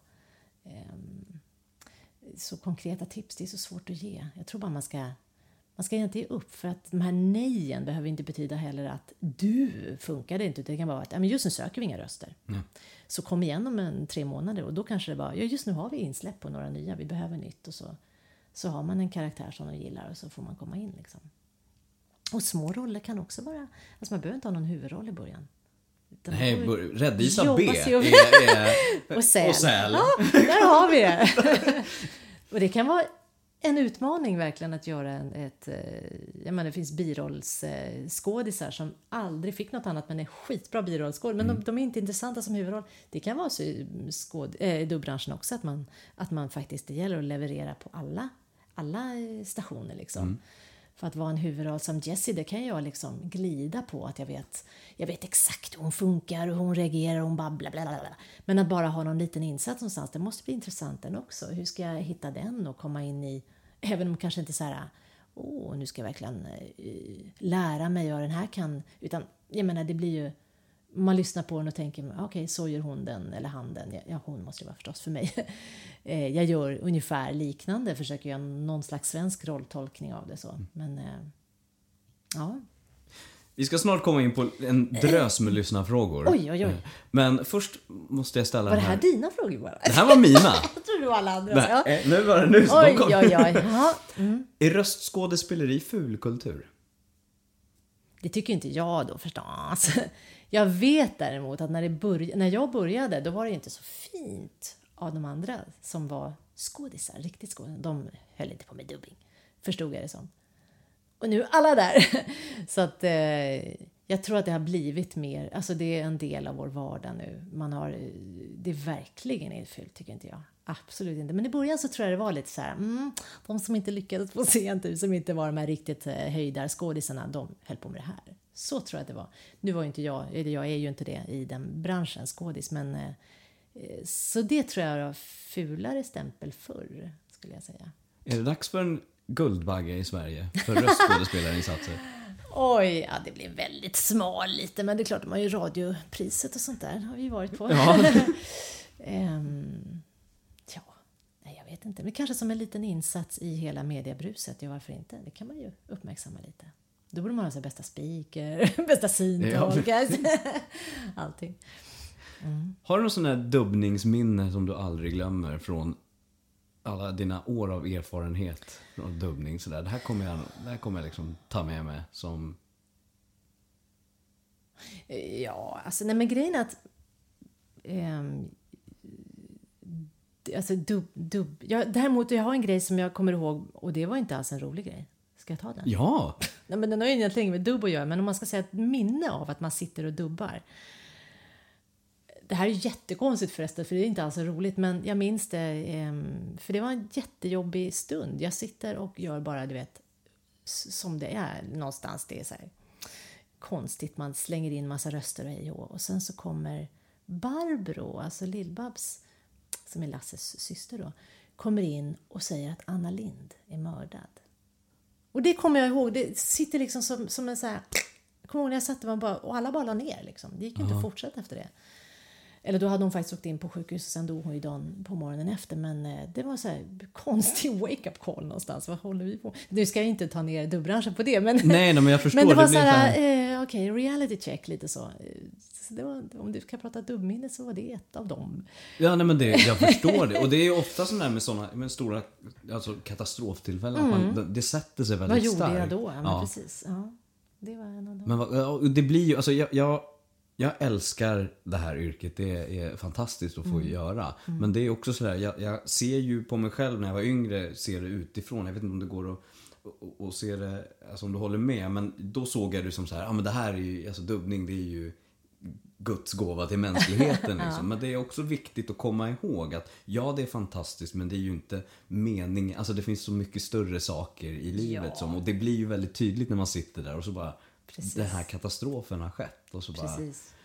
så konkreta tips, det är så svårt att ge. Jag tror bara man ska inte ge upp, för att de här nejen behöver inte betyda heller att du funkar det inte, utan det kan vara att men just nu söker vi inga röster. Så kom igen om 3 månader och då kanske det bara, just nu har vi insläpp på några nya, vi behöver nytt, och så har man en karaktär som de gillar och så får man komma in liksom. Och små roller kan också vara, alltså man behöver inte ha någon huvudroll i början. Nej, Räddisa B och säl. Ja, där har vi det. Och det kan vara en utmaning verkligen att göra det finns birollsskådisar som aldrig fick något annat men är skitbra birollsskådisar, men de är inte intressanta som huvudroll. Det kan vara så i dubbranschen också att man faktiskt, det gäller att leverera på alla stationer liksom. För att vara en huvudroll som Jessie, det kan jag liksom glida på att jag vet exakt hur hon funkar och hon reagerar och hon babblar bla bla bla. Men att bara ha någon liten insats någonstans, det måste bli intressant den också. Hur ska jag hitta den och komma in i, även om kanske inte så här, nu ska jag verkligen lära mig vad den här kan, utan jag menar det blir ju man lyssnar på den och tänker, okej, så gör hon den eller han den. Ja, hon måste ju vara förstås för mig. Jag gör ungefär liknande, försöker göra någon slags svensk rolltolkning av det så. Men ja. Vi ska snart komma in på en drös med lyssnarfrågor. Oj. Men först måste jag ställa Var det här dina frågor bara? Det här var mina. Jag tror du alla andra. Nej, nu var det nu. Oj. Är röstskådespeleri fulkultur? Det tycker inte jag då förstås. Jag vet däremot att när jag började, då var det inte så fint av de andra som var skådisar, riktigt skådisar. De höll inte på med dubbing, förstod jag det som. Och nu är alla där. Så att jag tror att det har blivit mer, alltså det är en del av vår vardag nu. Det är verkligen inte fult, tycker inte jag. Absolut inte. Men i början så tror jag det var lite så här, de som inte lyckades på scen, som inte var de här riktigt höjdarskådisarna, de höll på med det här. Så tror jag att det var. Nu var ju inte jag är ju inte det i den branschen, skådis, men så det tror jag var fulare stämpel förr, skulle jag säga. Är det dags för en Guldbagge i Sverige för röstskådespelarinsatser? Oj, ja, det blir väldigt smal lite, men det är klart, de har ju radiopriset och sånt där, har vi ju varit på. Ja. Jag vet inte, men kanske som en liten insats i hela mediebruset, ja, varför inte? Det kan man ju uppmärksamma lite. Då borde man ha sig bästa speaker, bästa syntolk, allting. Har du någon sån här dubbningsminne som du aldrig glömmer från alla dina år av erfarenhet från dubbning sådär? Det här kommer jag liksom ta med mig som... Ja, alltså nej, men grejen är att alltså däremot jag har en grej som jag kommer ihåg, och det var inte alls en rolig grej. Ska jag ta den? Ja! Nej, men den har ju egentligen med dubb att göra, men om man ska säga ett minne av att man sitter och dubbar. Det här är jättekonstigt förresten, för det är inte alls roligt, men jag minns det, för det var en jättejobbig stund. Jag sitter och gör bara, du vet, som det är någonstans, det är så här konstigt, man slänger in massa röster och sen så kommer Barbro, alltså Lill-Babs, som är Lasses syster då, kommer in och säger att Anna Lind är mördad. Och det kommer jag ihåg, det sitter liksom som en så här, jag kommer ihåg när jag satt och alla bara la ner liksom. Det gick ju inte att fortsätta efter det. Eller då hade hon faktiskt åkt in på sjukhus och sen dog hon ju dagen på morgonen efter. Men det var så här konstig wake-up call någonstans. Vad håller vi på? Nu ska jag inte ta ner dubbranschen på det. Men, nej, men jag förstår. Men det var så här, okej, reality check lite så. Så det var, om du ska prata dubbminne så var det ett av dem. Ja, nej, men jag förstår det. Och det är ju ofta sådana här med stora alltså katastroftillfällen. Det sätter sig väldigt starkt. Vad gjorde jag då? Ja, men precis. Ja, det var en av dem. Men det blir ju, alltså jag älskar det här yrket. Det är fantastiskt att få göra. Men det är också sådär, jag ser ju på mig själv när jag var yngre, ser det utifrån. Jag vet inte om det går att se det, alltså om du håller med. Men då såg jag det som så här, ja men det här är ju, alltså dubbning, det är ju Guds gåva till mänskligheten liksom. Men det är också viktigt att komma ihåg att ja, det är fantastiskt, men det är ju inte mening, alltså det finns så mycket större saker i livet och det blir ju väldigt tydligt när man sitter där och så bara den här katastrofen har skett och så bara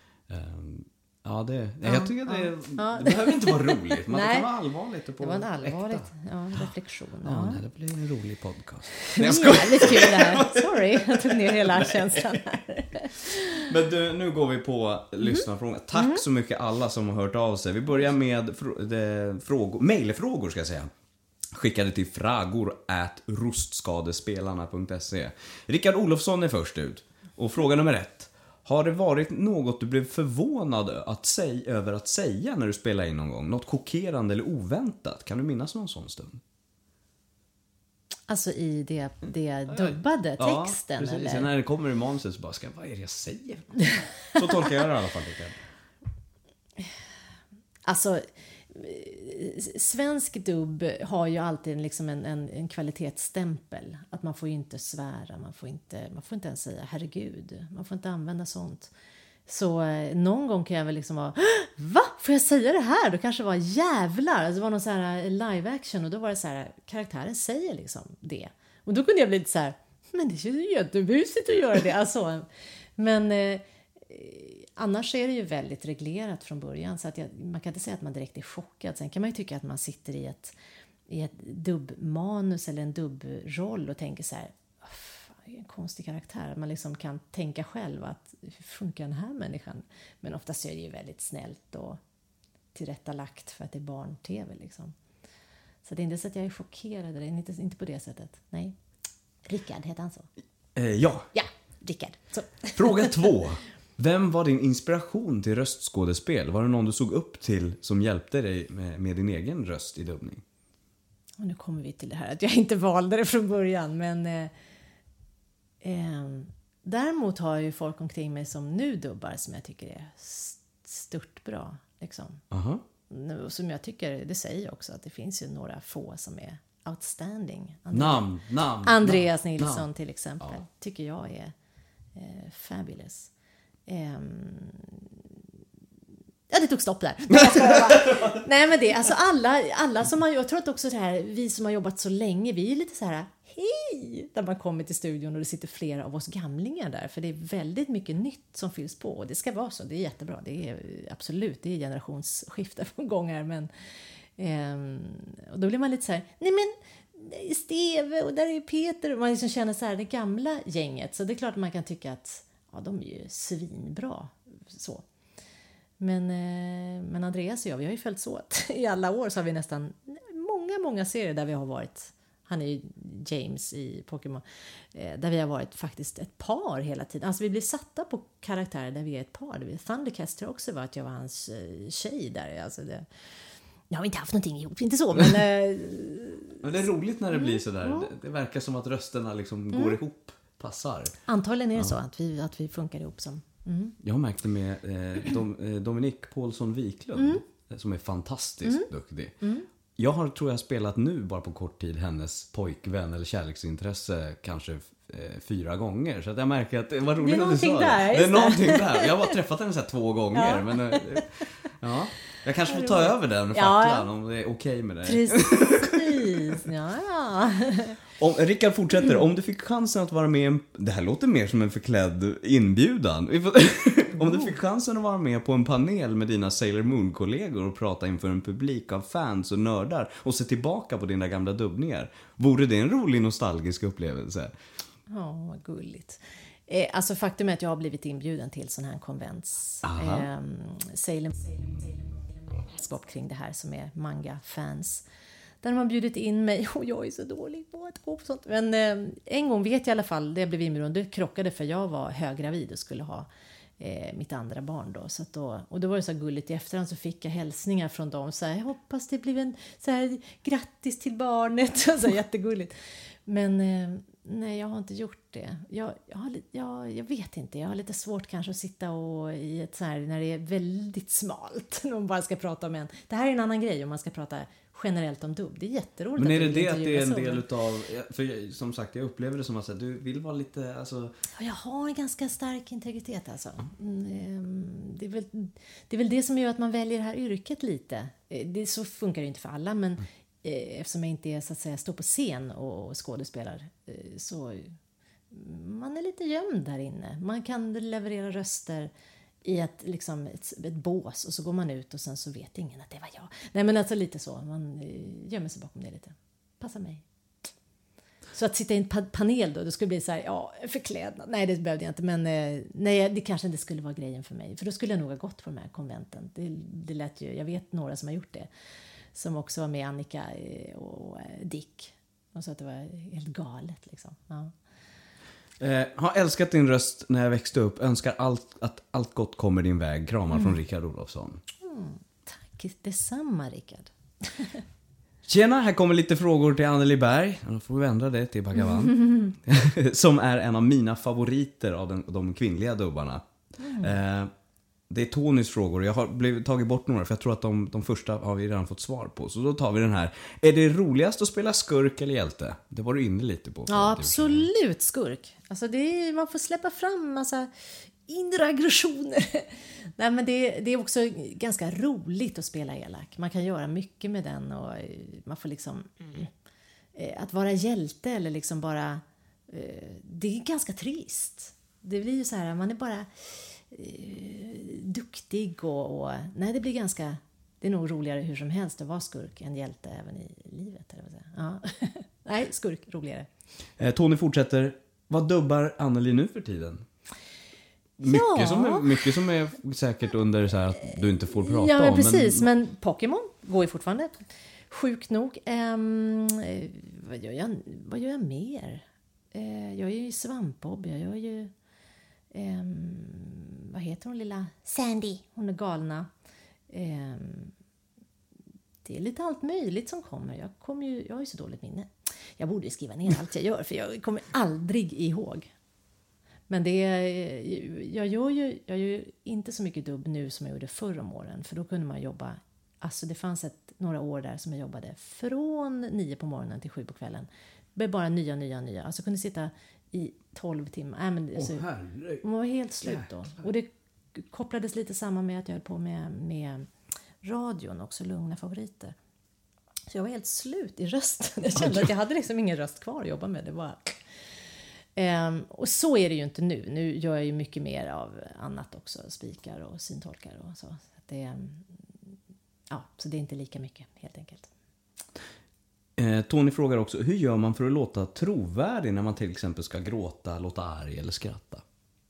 jag tycker det behöver inte vara roligt, men det kan vara allvarligt och på. Det var en allvarligt reflektion. Det blir en rolig podcast. Det är jävligt kul det här. Sorry, jag tog ner hela känslan här. Men du, nu går vi på lyssnarfrågor. Tack så mycket alla som har hört av sig. Vi börjar med mejlfrågor ska jag säga. Skickade till fragor@rostskadespelarna.se. Rickard Olofsson är först ut. Och fråga nummer 1. Har det varit något du blev förvånad över att säga när du spelade in någon gång? Något chockerande eller oväntat? Kan du minnas någon sån stund? Alltså i det dubbade texten? Precis. Eller? Sen när det kommer i manuset så bara, vad är det jag säger? Så tolkar jag det i alla fall. Alltså, svensk dubb har ju alltid liksom en kvalitetsstämpel. Att man får ju inte svära, man får inte ens säga herregud. Man får inte använda sånt. Så någon gång kan jag väl liksom vara, va? Får jag säga det här? Då kanske det var jävlar. Alltså, det var någon så här live action och då var det så här, karaktären säger liksom det. Och då kunde jag bli lite så här, men det är ju jättebusigt att göra det. Alltså, men annars är det ju väldigt reglerat från början. Så att man kan inte säga att man direkt är chockad. Sen kan man ju tycka att man sitter i ett dubbmanus eller en dubbroll och tänker så här, en konstig karaktär. Man liksom kan tänka själv att hur funkar den här människan? Men oftast är det ju väldigt snällt och tillrättalagt för att det är barn-tv liksom. Så det är inte så att jag är chockerad, det är inte på det sättet. Nej. Rickard, heter han så? Ja. Ja, Rickard. Så. Fråga 2. Vem var din inspiration till röstskådespel? Var det någon du såg upp till som hjälpte dig med din egen röst i dubbning? Och nu kommer vi till det här att jag inte valde det från början. Men däremot har jag ju folk omkring mig som nu dubbar som jag tycker är stört bra. Liksom. Aha. Som jag tycker, det säger jag också, att det finns ju några få som är outstanding. Andreas Nilsson till exempel. Tycker jag är fabulous. Ja, det tog stopp där. Nej, men det, alltså alla som har, jag tror att också det här, vi som har jobbat så länge, vi är lite så här, hej, där man kommer till studion och det sitter flera av oss gamlingar där, för det är väldigt mycket nytt som fylls på, och det ska vara så, det är jättebra, det är absolut, det är generationsskifte på gång här, men och då blir man lite så här, nej men det är Steve och där är Peter, och man liksom känner så här, det gamla gänget, så det är klart att man kan tycka att ja, de är ju svinbra så. Men Andreas och jag, vi har ju följts åt i alla år, så har vi nästan många serier där vi har varit, han är ju James i Pokémon, där vi har varit faktiskt ett par hela tiden. Alltså vi blir satta på karaktärer där vi är ett par. Thundercats har också varit, jag var hans tjej där. Alltså jag har inte haft någonting ihop, inte så, men... Men det är roligt när det blir sådär. Det verkar som att rösterna liksom går ihop, passar. Antagligen är det så att vi funkar ihop som... Jag märkte med Dominik Paulsson Wiklund som är fantastiskt duktig. Jag tror jag spelat nu bara på kort tid hennes pojkvän eller kärleksintresse kanske 4 gånger. Så att jag märker att det var roligt att du sa det. Det är någonting där. Jag har bara träffat henne så här 2 gånger. Ja. Men ja, jag kanske får ta över den facklan om det är okej med det. Precis, ja. Rickard fortsätter, om du fick chansen att vara med det här låter mer som en förklädd inbjudan. Om du fick chansen att vara med på en panel med dina Sailor Moon-kollegor och prata inför en publik av fans och nördar och se tillbaka på dina gamla dubbningar, vore det en rolig nostalgisk upplevelse? Ja, vad gulligt. Alltså faktum är att jag har blivit inbjuden till sån här konvents. Sailor kring det här som är manga-fans. Där de har bjudit in mig och jag är så dålig på att gå på sånt. Men en gång vet jag i alla fall, det blev inbjuden, det krockade för jag var höggravid och skulle ha mitt andra barn då. Så att och då var det så gulligt, i efterhand så fick jag hälsningar från dem. Så här, jag hoppas det blir en så här, grattis till barnet. Så här, jättegulligt. Men nej, jag har inte gjort det. Jag vet inte, jag har lite svårt kanske att sitta och i ett så här, när det är väldigt smalt. När man bara ska prata om det här är en annan grej om man ska prata generellt om dubb. Det är jätteroligt. Men är det att det är en del utav, för som sagt jag upplever det som att du vill vara lite alltså... Jag har en ganska stark integritet alltså. Det är väl det som gör att man väljer det här yrket lite. Så funkar det inte för alla, men eftersom jag inte är så att säga står på scen och skådespelar, så man är lite gömd där inne. Man kan leverera röster i ett bås och så går man ut och sen så vet ingen att det var jag. Nej, men alltså lite så. Man gömmer sig bakom det lite. Passar mig. Så att sitta i en panel då skulle bli så här, ja, förklädnad. Nej, det behövde jag inte. Men nej, det kanske inte skulle vara grejen för mig. För då skulle jag nog ha gått på de här konventen. Det lät ju, jag vet några som har gjort det. Som också var med Annika och Dick. Och så att det var helt galet liksom. Ja. Har älskat din röst när jag växte upp. Önskar att allt gott kommer din väg. Kramar från Rickard Olofsson. Tack, detsamma Rickard. Tjena, här kommer lite frågor till Anneli Berg. Då får vi ändra det till Bhagavan. Som är en av mina favoriter av de kvinnliga dubbarna. Det är Tonys frågor. Jag har tagit bort några för jag tror att de första har vi redan fått svar på. Så då tar vi den här. Är det roligast att spela skurk eller hjälte? Det var du inne lite på. Ja, absolut skurk. Alltså man får släppa fram massa inre aggressioner. Nej, men det är också ganska roligt att spela elak. Man kan göra mycket med den och man får liksom att vara hjälte eller liksom bara det är ganska trist. Det blir ju så här, man är bara duktig och nej, det blir ganska, det är nog roligare hur som helst att vara skurk än hjälte även i livet, eller vad säger. Ja. Nej, skurk roligare. Tony fortsätter. Vad dubbar Anneli nu för tiden? Mycket som är säkert under så här att du inte får prata om. Ja, men precis. Men Pokémon går ju fortfarande. Sjukt nog. Vad gör jag mer? Jag gör ju svampbob. Jag gör ju... vad heter hon lilla? Sandy. Hon är galna. Det är lite allt möjligt som kommer. Jag har ju så dåligt minne. Jag borde skriva ner allt jag gör, för jag kommer aldrig ihåg. Men jag gör ju inte så mycket dubb nu som jag gjorde förr om åren. För då kunde man jobba, alltså det fanns några år där som jag jobbade från 9 på morgonen till 7 på kvällen. Med bara nya. Alltså kunde sitta i 12 timmar. Man var helt slut då. Och det kopplades lite samman med att jag höll på med radion också, Lugna favoriter. Så jag var helt slut i rösten. Jag kände att jag hade liksom ingen röst kvar att jobba med. Det var... och så är det ju inte nu. Nu gör jag ju mycket mer av annat också. Spikar och syntolkar och så. Så det är inte lika mycket helt enkelt. Tony frågar också, hur gör man för att låta trovärdig när man till exempel ska gråta, låta arg eller skratta?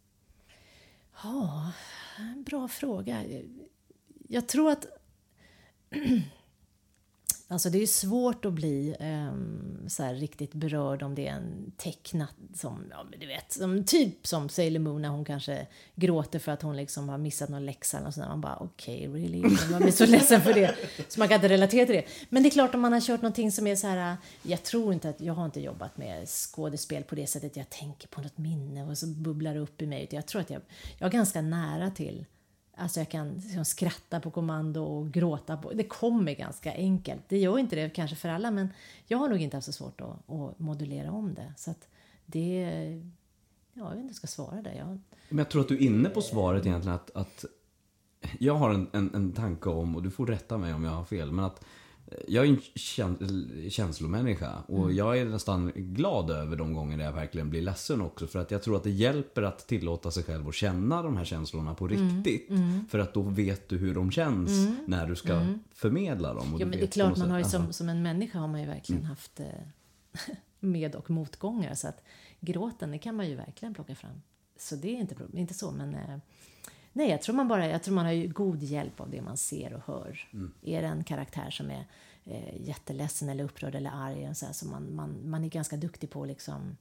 Ja, bra fråga. Jag tror att alltså det är svårt att bli så här riktigt berörd om det är en tecknat som typ som Sailor Moon när hon kanske gråter för att hon liksom har missat någon läxa eller sådär. Man bara really? Man blir så ledsen för det. Så man kan inte relatera till det. Men det är klart om man har kört någonting som är så här, jag har inte jobbat med skådespel på det sättet. Jag tänker på något minne och så bubblar det upp i mig. Jag tror att jag är ganska nära till. Alltså jag kan liksom skratta på kommando och gråta på. Det kommer ganska enkelt. Det gör inte det kanske för alla, men jag har nog inte haft så svårt att modulera om det. Så att det... jag vet inte hur jag ska svara där. Men jag tror att du är inne på svaret egentligen att jag har en tanke om, och du får rätta mig om jag har fel, men att jag är en känslomänniska och jag är nästan glad över de gånger jag verkligen blir ledsen också, för att jag tror att det hjälper att tillåta sig själv att känna de här känslorna på riktigt, för att då vet du hur de känns när du ska förmedla dem. Och men det är klart man har ju som en människa har man ju verkligen haft med- och motgångar, så att gråten, det kan man ju verkligen plocka fram. Så det är inte så, men nej, jag tror man har ju god hjälp av det man ser och hör. Är det en karaktär som är jätteledsen eller upprörd eller arg, så man är ganska duktig på att liksom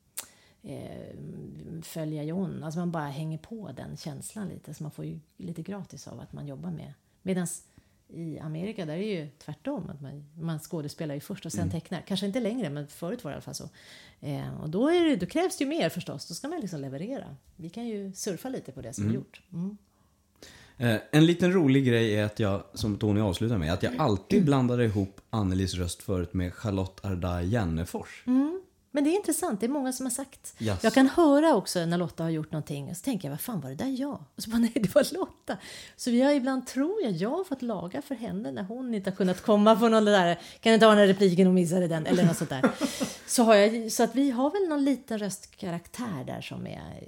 följa Jon. Alltså man bara hänger på den känslan lite, så man får ju lite gratis av att man jobbar med. Medan i Amerika där är ju tvärtom, att man skådespelar ju först och sen tecknar. Kanske inte längre, men förut var det i alla fall så. Och då krävs det ju mer förstås. Då ska man liksom leverera. Vi kan ju surfa lite på det som vi gjort. En liten rolig grej är att jag, som Tony avslutar med, att jag alltid blandade ihop Annelis röst förut med Charlotte Ardai Jennefors. Men det är intressant, det är många som har sagt. Yes. Jag kan höra också när Lotta har gjort någonting, och så tänker jag, vad fan var det där jag? Och så bara, nej, det var Lotta. Så vi har ibland, tror jag har fått laga för henne när hon inte har kunnat komma på någon där, kan inte ha den här repliken och missade den, eller något sånt där. Så att vi har väl någon liten röstkaraktär där som är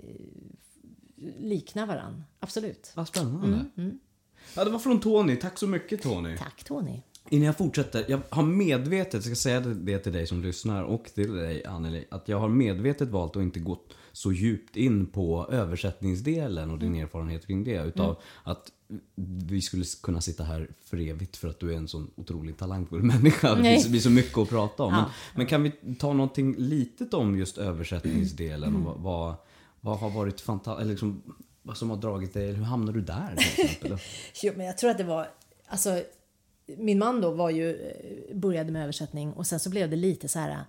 liknar varann, absolut. Vad spännande. Ja, det var från Tony. Tack så mycket, Tony. Tack, Tony. Innan jag fortsätter, jag har medvetet, jag ska säga det till dig som lyssnar och till dig, Anneli, att jag har medvetet valt att inte gå så djupt in på översättningsdelen och din erfarenhet kring det, utav att vi skulle kunna sitta här för evigt för att du är en sån otroligt talangfull människa. Det blir så mycket att prata om. Men kan vi ta någonting litet om just översättningsdelen och vad har varit fantastiskt, eller liksom, vad som har dragit dig, hur hamnar du där till exempel? Jo, men jag tror att det var, alltså min man då började med översättning, och sen så blev det lite så här,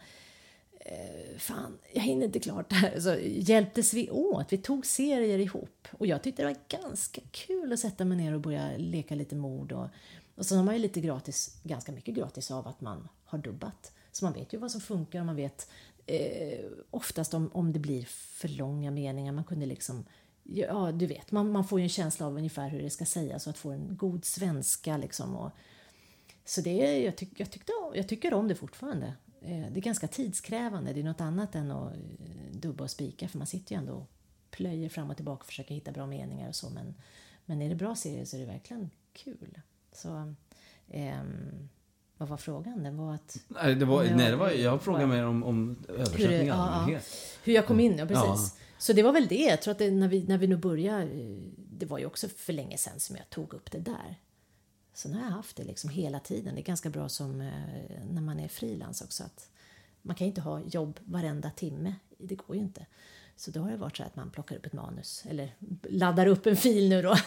fan, jag hinner inte klart det här. Så hjälptes vi åt, vi tog serier ihop, och jag tyckte det var ganska kul att sätta mig ner och börja leka lite mord, och så har man ju lite gratis, ganska mycket gratis av att man har dubbat, så man vet ju vad som funkar, och man vet oftast om det blir för långa meningar. Man kunde liksom, ja du vet, man får ju en känsla av ungefär hur det ska sägas, så att få en god svenska liksom, och så det, jag tycker om det fortfarande. Det är ganska tidskrävande. Det är något annat än att dubba och spika, för man sitter ju ändå och plöjer fram och tillbaka och försöker hitta bra meningar och så, men är det bra serier så är det verkligen kul. Så Vad var frågan? Det var att... Jag frågade mer om översättning i allmänhet. Hur jag kom in, ja precis. Ja. Så det var väl det. Jag tror att när vi nu började, det var ju också för länge sedan som jag tog upp det där. Så nu har jag haft det liksom hela tiden. Det är ganska bra som när man är frilans också. Att man kan ju inte ha jobb varenda timme. Det går ju inte. Så då har det varit så att man plockar upp ett manus. Eller laddar upp en fil nu då.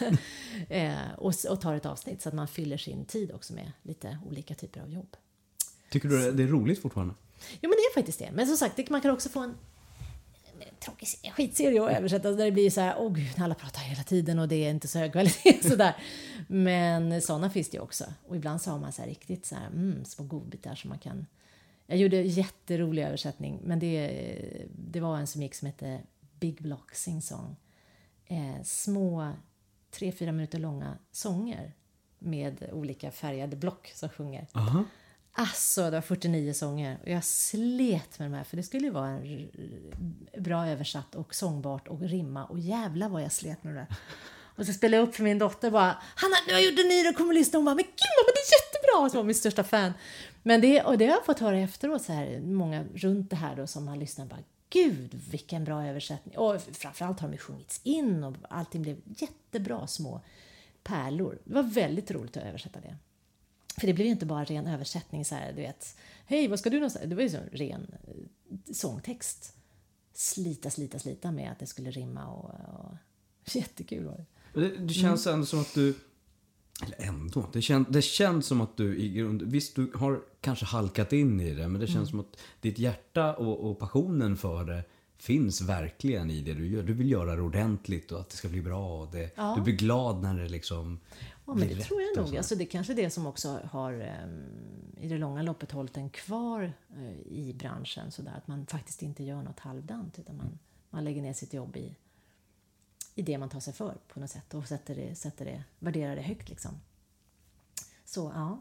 och tar ett avsnitt. Så att man fyller sin tid också med lite olika typer av jobb. Tycker du det är roligt fortfarande? Jo, men det är faktiskt det. Men som sagt, man kan också få en tråkig skitserie att översätta. Där det blir så här, gud, alla pratar hela tiden och det är inte så hög kvalitet. Sådär. Men sådana finns det också. Och ibland så har man så här riktigt så här, små godbitar som man kan... Jag gjorde en jätterolig översättning. Men det var en som gick som hette Big Block Sing Song. Små 3-4 minuter långa sånger. Med olika färgade block som sjunger. Uh-huh. Alltså, det var 49 sånger. Och jag slet med de här. För det skulle ju vara en bra översatt och sångbart och rimma. Och jävla vad jag slet med det där. Och så spelade jag upp för min dotter bara, Hanna, nu har jag gjort en ny, då kommer lyssna. Och hon bara, men gud, men det är jättebra. Och så var min största fan. Men det har jag fått höra efteråt så här. Många runt det här då som har lyssnat bara, gud, vilken bra översättning. Och framförallt har de sjungits in. Och allting blev jättebra små pärlor. Det var väldigt roligt att översätta det. För det blev ju inte bara ren översättning så här, du vet. Hej, vad ska du någonstans? Det var ju så ren sångtext. Slita med att det skulle rimma och jättekul var det. Det känns ändå som att du... Eller ändå. Det känns som att du i grund... Visst, du har kanske halkat in i det. Men det känns som att ditt hjärta och passionen för det finns verkligen i det du gör. Du vill göra det ordentligt och att det ska bli bra. Och det, du blir glad när det liksom... Ja, men det tror jag nog. Alltså, det är kanske det som också har i det långa loppet hållit en kvar i branschen. Så där, att man faktiskt inte gör något halvdant. Utan man lägger ner sitt jobb i det man tar sig för på något sätt. Och värderar det högt liksom. Så, ja.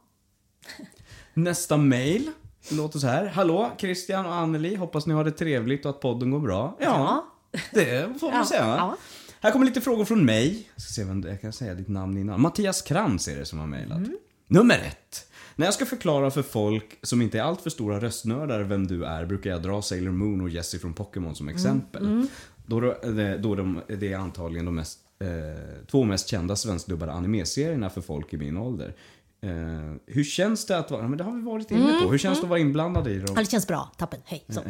Nästa mejl låter så här. Hallå, Christian och Anneli. Hoppas ni har det trevligt och att podden går bra. Ja. Det får man säga. Ja. Här kommer lite frågor från mig. Jag ska se vem jag kan säga ditt namn innan. Mattias Krantz är det som har mejlat. Nummer 1. När jag ska förklara för folk som inte är allt för stora röstnördar vem du är, brukar jag dra Sailor Moon och Jessie från Pokémon som exempel. Då det är antagligen de två mest kända svenskdubbade animeserierna för folk i min ålder. Hur känns det att vara... Men det har vi varit inne på. Hur känns det att vara inblandad i dem? Det känns bra. Tappen. Hej. Så.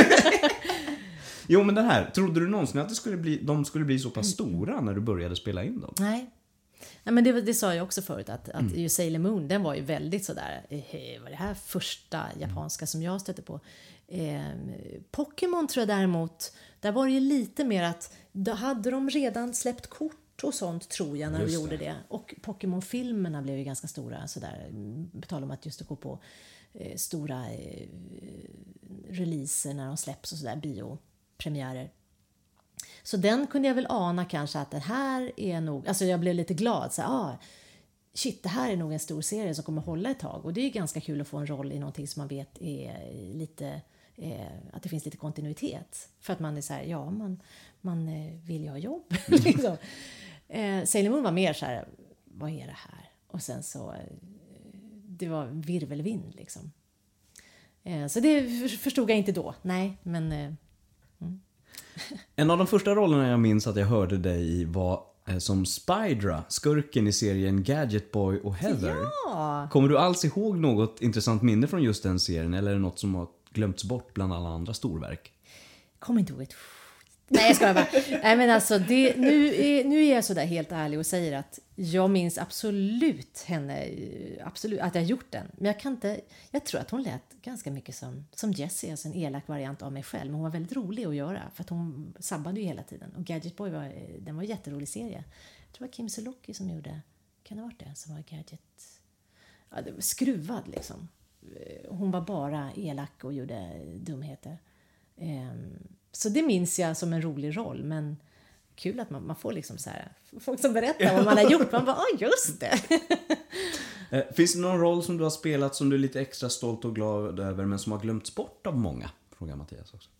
Jo, men den här. Trodde du någonsin att de skulle bli så pass stora när du började spela in dem? Nej, men det sa jag också förut. Att ju Sailor Moon, den var ju väldigt sådär... Var det här första japanska som jag stötte på? Pokémon tror jag däremot... Där var det ju lite mer att... Då hade de redan släppt kort och sånt, tror jag, när de gjorde det. Och Pokémon-filmerna blev ju ganska stora. Sådär, på tal om att just gå på stora releaser när de släpps och sådär, biopremiärer. Så den kunde jag väl ana kanske att det här är nog... Alltså jag blev lite glad. Så, shit, det här är nog en stor serie som kommer hålla ett tag. Och det är ju ganska kul att få en roll i någonting som man vet är lite... att det finns lite kontinuitet. För att man är så här, man vill ju ha jobb. liksom. Sailor Moon var mer så här, vad är det här? Och sen så, det var virvelvind liksom. Så det förstod jag inte då. Nej, men... En av de första rollerna jag minns att jag hörde dig i var som Spydra, skurken i serien Gadget Boy och Heather. Ja! Kommer du alls ihåg något intressant minne från just den serien? Eller är det något som har glömts bort bland alla andra storverk? Kommer inte ihåg ett... Nej, jag ska bara. Nej, men alltså, nu är jag så där helt ärlig och säger att jag minns absolut att jag gjort den. Men jag tror att hon lät ganska mycket som Jessie, alltså en elak variant av mig själv. Men hon var väldigt rolig att göra, för att hon sabbade ju hela tiden. Och Gadget Boy var en jätterolig serie. Jag tror det var Kim Sulocki som gjorde, kan det ha varit det, som var Gadget... Ja, det var skruvad liksom. Hon var bara elak och gjorde dumheter. Så det minns jag som en rolig roll. Men kul att man får liksom så här, folk som berättar vad man har gjort. Man bara, just det. Finns det någon roll som du har spelat som du är lite extra stolt och glad över, men som har glömts bort av många? Frågar Mattias också.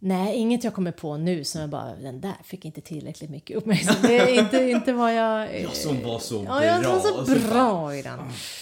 Nej, inget jag kommer på nu som jag bara, den där fick inte tillräckligt mycket uppmärksamhet. Det är inte vad jag... Jag som var så bra. Ja, jag var så bra i den.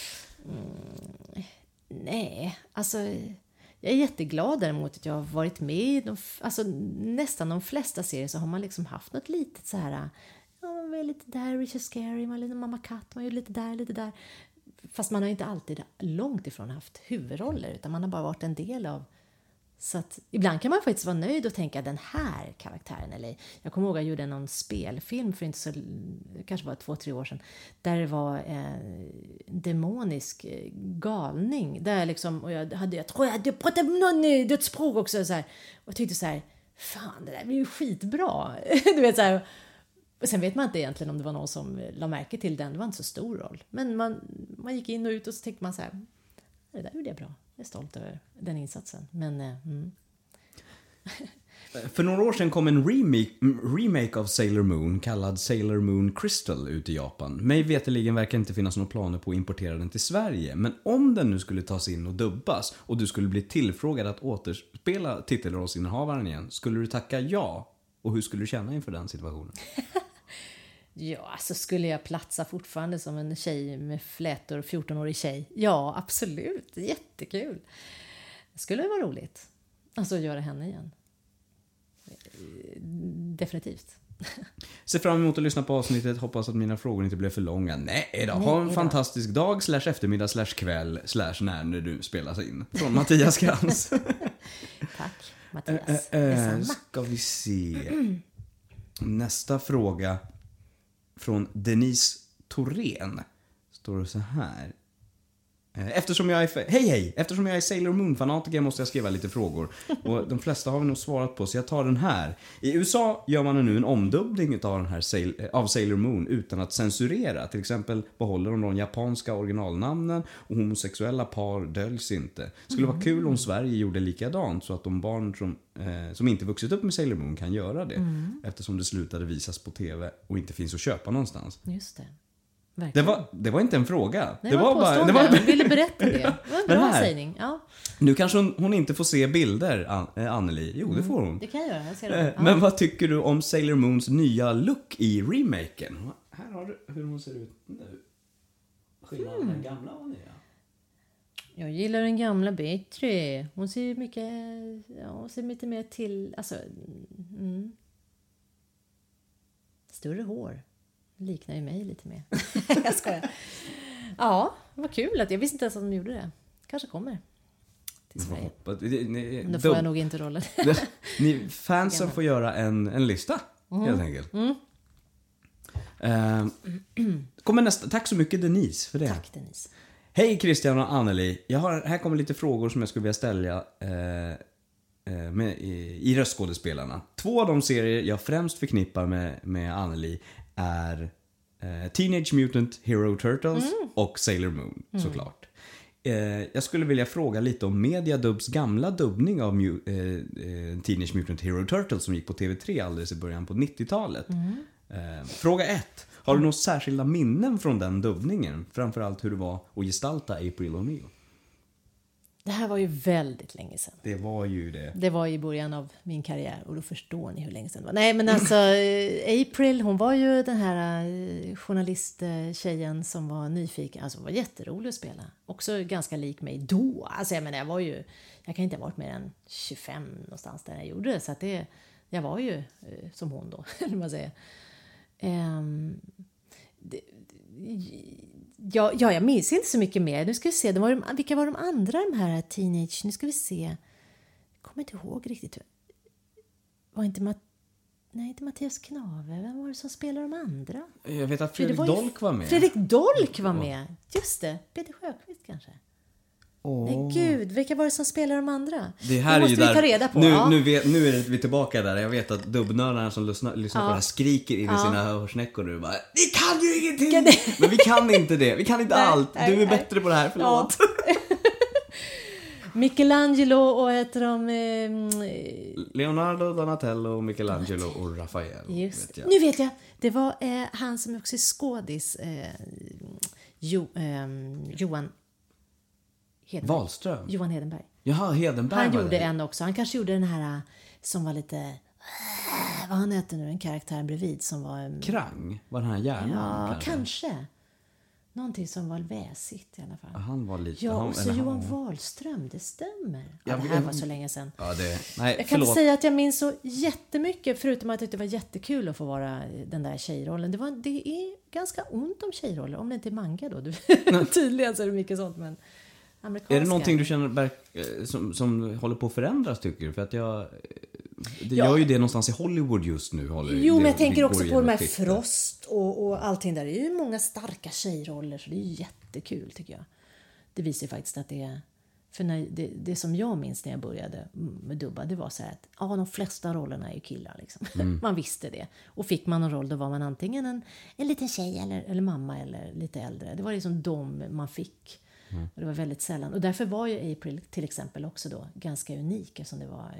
Nej, alltså... Jag är jätteglad däremot att jag har varit med i nästan de flesta serier så har man liksom haft något litet så här... Ja, man var lite där, Richard Scarry, man var lite Mamma Katt, man gjorde lite där. Fast man har inte alltid långt ifrån haft huvudroller utan man har bara varit en del av. Så att ibland kan man faktiskt vara nöjd och tänka den här karaktären. Eller, jag kommer ihåg att jag gjorde någon spelfilm för inte så, kanske bara 2-3 år sedan. Där det var demonisk galning. Där liksom, och jag tror jag pratade med någon dödsspråk också. Så här, och jag tyckte så här, fan det där blir ju skitbra. Du vet så här. Och sen vet man inte egentligen om det var någon som la märke till den. Det var inte så stor roll. Men man gick in och ut och så tänkte man så här, det där gjorde jag bra. Jag är stolt över den insatsen. Men, För några år sedan kom en remake av Sailor Moon kallad Sailor Moon Crystal ut i Japan. Mig veterligen verkar inte finnas några planer på att importera den till Sverige. Men om den nu skulle tas in och dubbas och du skulle bli tillfrågad att återspela titelrollsinnehavaren igen, skulle du tacka ja? Och hur skulle du känna inför den situationen? Ja, alltså skulle jag platsa fortfarande som en tjej med flätor, 14-årig tjej? Ja, absolut. Jättekul. Det skulle vara roligt. Alltså göra henne igen. Definitivt. Se fram emot att lyssna på avsnittet. Hoppas att mina frågor inte blev för långa. Nej då. Ha en fantastisk dag, /eftermiddag, /kväll, när du spelas in. Från Mattias Krantz. Tack, Mattias. Detsamma. Ska vi se. Nästa fråga från Denise Thorén. Står det så här. Eftersom jag är Sailor Moon-fanatiker måste jag skriva lite frågor. Och de flesta har vi nog svarat på, så jag tar den här. I USA gör man nu en omdubbning av den här av Sailor Moon utan att censurera. Till exempel behåller de japanska originalnamnen och homosexuella par döljs inte. Skulle vara kul om Sverige gjorde likadant så att de barn som inte vuxit upp med Sailor Moon kan göra det. Eftersom det slutade visas på tv och inte finns att köpa någonstans. Just det. Det var inte en fråga. Nej, det var bara hon ville berätta det. Det var en bra sägning. Ja. Nu kanske hon inte får se bilder, Anneli. Jo, det får hon. Det kan jag göra. Jag ser det. Men vad tycker du om Sailor Moons nya look i remaken? Här har du hur hon ser ut nu. Skillnaden den gamla och nya. Jag gillar den gamla bättre. Hon ser mycket, hon ser lite mer till, alltså större hår. Liknar ju mig lite mer. Jag skojar. Ja, vad kul att jag visste inte ens att de gjorde det. Kanske kommer till Sverige. Då får jag nog inte rollen. Ni fansen får göra en lista helt enkelt. Kommer nästa. Tack så mycket Denise för det. Tack Denise. Hej Christian och Anneli. Här kommer lite frågor som jag skulle vilja ställa i röstskådespelarna. 2 av de serier jag främst förknippar med Anneli är Teenage Mutant Hero Turtles och Sailor Moon, såklart. Jag skulle vilja fråga lite om Mediadubs gamla dubbning av Teenage Mutant Hero Turtles som gick på TV3 alldeles i början på 90-talet. Fråga 1. Har du några särskilda minnen från den dubbningen? Framförallt hur det var att gestalta April O'Neil. Det här var ju väldigt länge sedan. Det var ju det. Det var i början av min karriär och då förstår ni hur länge sedan det var. Nej men alltså April, hon var ju den här journalisttjejen som var nyfiken. Alltså hon var jätterolig att spela. Också ganska lik mig då. Alltså jag menar jag kan inte ha varit mer än 25 någonstans där jag gjorde det. Så att jag var ju som hon då, eller man säger. Jag minns inte så mycket mer. Nu ska vi se, vilka var de andra de här teenage? Nu ska vi se. Jag kommer inte ihåg riktigt. Var inte inte Mattias Knave. Vem var det som spelade de andra? Jag vet att Fredrik Dolk var med. Fredrik Dolk var med. Just det. Peter Sjöqvist kanske. Nej gud, vilka var det som spelar de andra? Det här måste vi ta reda på. Nu är vi tillbaka där. Jag vet att dubbnördarna som lyssnar på det här skriker in i sina hörsnäckor nu bara, vi kan ju ingenting! Men vi kan inte det. Vi kan inte allt. Du är bättre på det här, förlåt. Ja. Michelangelo och heter de... Leonardo, Donatello, Michelangelo och Raphael. Just vet nu vet jag. Det var han som också är skådis. Johan Hedenberg. Wahlström. Johan Hedenberg. Jaha, Hedenberg Han var gjorde det. en också. Han kanske gjorde den här som var lite... Vad han heter nu, en karaktär bredvid som var... Krang? Var den här hjärnan? Ja, kanske. Någonting som var väsigt i alla fall. Ja, han var lite... Ja, han, och så Johan Wahlström, det stämmer. Ja, det här var så länge sedan. Ja, nej, jag kan förlåt. inte säga att jag minns så jättemycket, förutom att jag tyckte det var jättekul att få vara den där tjejrollen. Det är ganska ont om tjejroller, om det inte är manga då. Tydligen så är det mycket sånt, men amerikanska. Är det någonting du känner som håller på att förändras, tycker du? För att det gör ju det någonstans i Hollywood just nu. Jo, men jag tänker också på de här Frost och allting där. Det är ju många starka tjejroller, så det är jättekul tycker jag. Det visar ju faktiskt att det är... För det som jag minns när jag började med dubba, det var så här att de flesta rollerna är ju killar liksom. Man visste det. Och fick man en roll, då var man antingen en liten tjej eller mamma eller lite äldre. Det var liksom de man fick. Och det var väldigt sällan. Och därför var ju April till exempel också då ganska unik, eftersom det var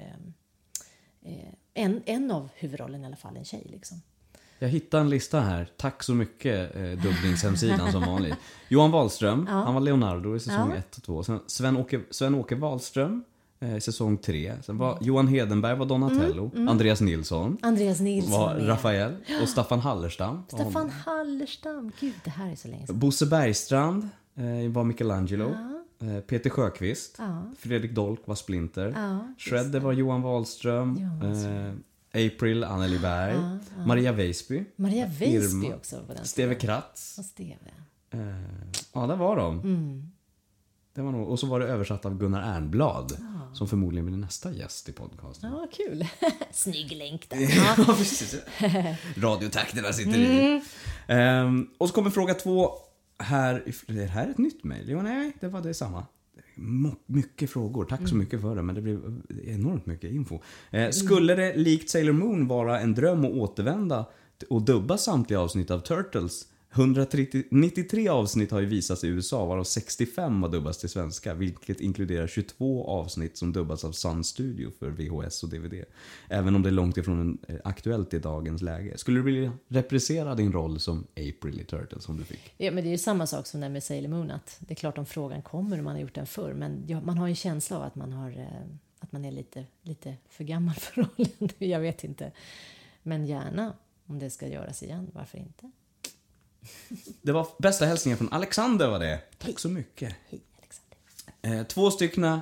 en av huvudrollen i alla fall, en tjej liksom. Jag hittade en lista här. Tack så mycket, dubblingshemsidan som vanligt. Johan Wahlström, han var Leonardo i säsong 1 och 2. Sen Sven-Åke Wahlström, säsong 3. Sen var Johan Hedenberg var Donatello. Andreas Nilsson var Rafael. Och Staffan Hallerstam. Staffan Hallerstam, gud, det här är så länge sedan. Bosse Bergstrand var Michelangelo. Peter Sjöqvist. Fredrik Dolk var Splinter. Shredder var Johan Wahlström. April, Anneli Berg. Maria Weisby. Maria Weisby Irma, också på den. Steve Kratz. Och Steve. Ja, där var de. Det var nog, och så var det översatt av Gunnar Ernblad. Som förmodligen blir nästa gäst i podcasten. Ja, kul. Snygg länk där. Ja, precis. Radiotakterna sitter i. Och så kommer fråga 2 här. Är det här ett nytt mejl? Jo, nej, det var det samma. Mycket frågor, tack så mycket för det. Men det blev enormt mycket info. Skulle det likt Sailor Moon vara en dröm att återvända och dubba samtliga avsnitt av Turtles? 193 avsnitt har ju visats i USA, varav 65 har dubbats till svenska, vilket inkluderar 22 avsnitt som dubbas av Sun Studio för VHS och DVD. Även om det är långt ifrån aktuellt i dagens läge. Skulle du vilja reprisera din roll som April i Turtles som du fick? Ja, men det är ju samma sak som det med Sailor Moon. Att det är klart om frågan kommer och man har gjort den förr. Men man har ju en känsla av att man är lite för gammal för rollen. Jag vet inte. Men gärna om det ska göras igen. Varför inte? Det var bästa hälsningar från Alexander var det. Tack så mycket. Hej Alexander. 2 stycken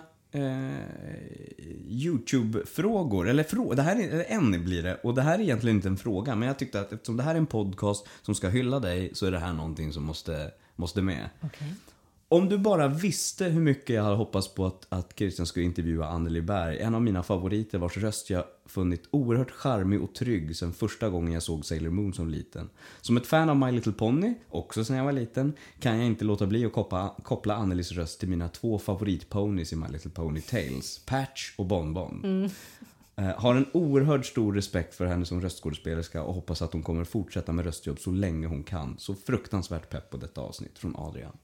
YouTube-frågor. Eller det här är en blir det. Och det här är egentligen inte en fråga. Men jag tyckte att eftersom det här är en podcast som ska hylla dig, så är det här någonting som måste med. Okay. Om du bara visste hur mycket jag hade hoppats på att Christian skulle intervjua Anneli Berg. En av mina favoriter vars röst jag funnit oerhört charmig och trygg sen första gången jag såg Sailor Moon som liten. Som ett fan av My Little Pony, också sen jag var liten, kan jag inte låta bli att koppla Annelis röst till mina 2 favoritponies i My Little Pony Tales, Patch och Bonbon. Har en oerhört stor respekt för henne som röstskådespelerska och hoppas att hon kommer fortsätta med röstjobb så länge hon kan. Så fruktansvärt pepp på detta avsnitt från Adrian.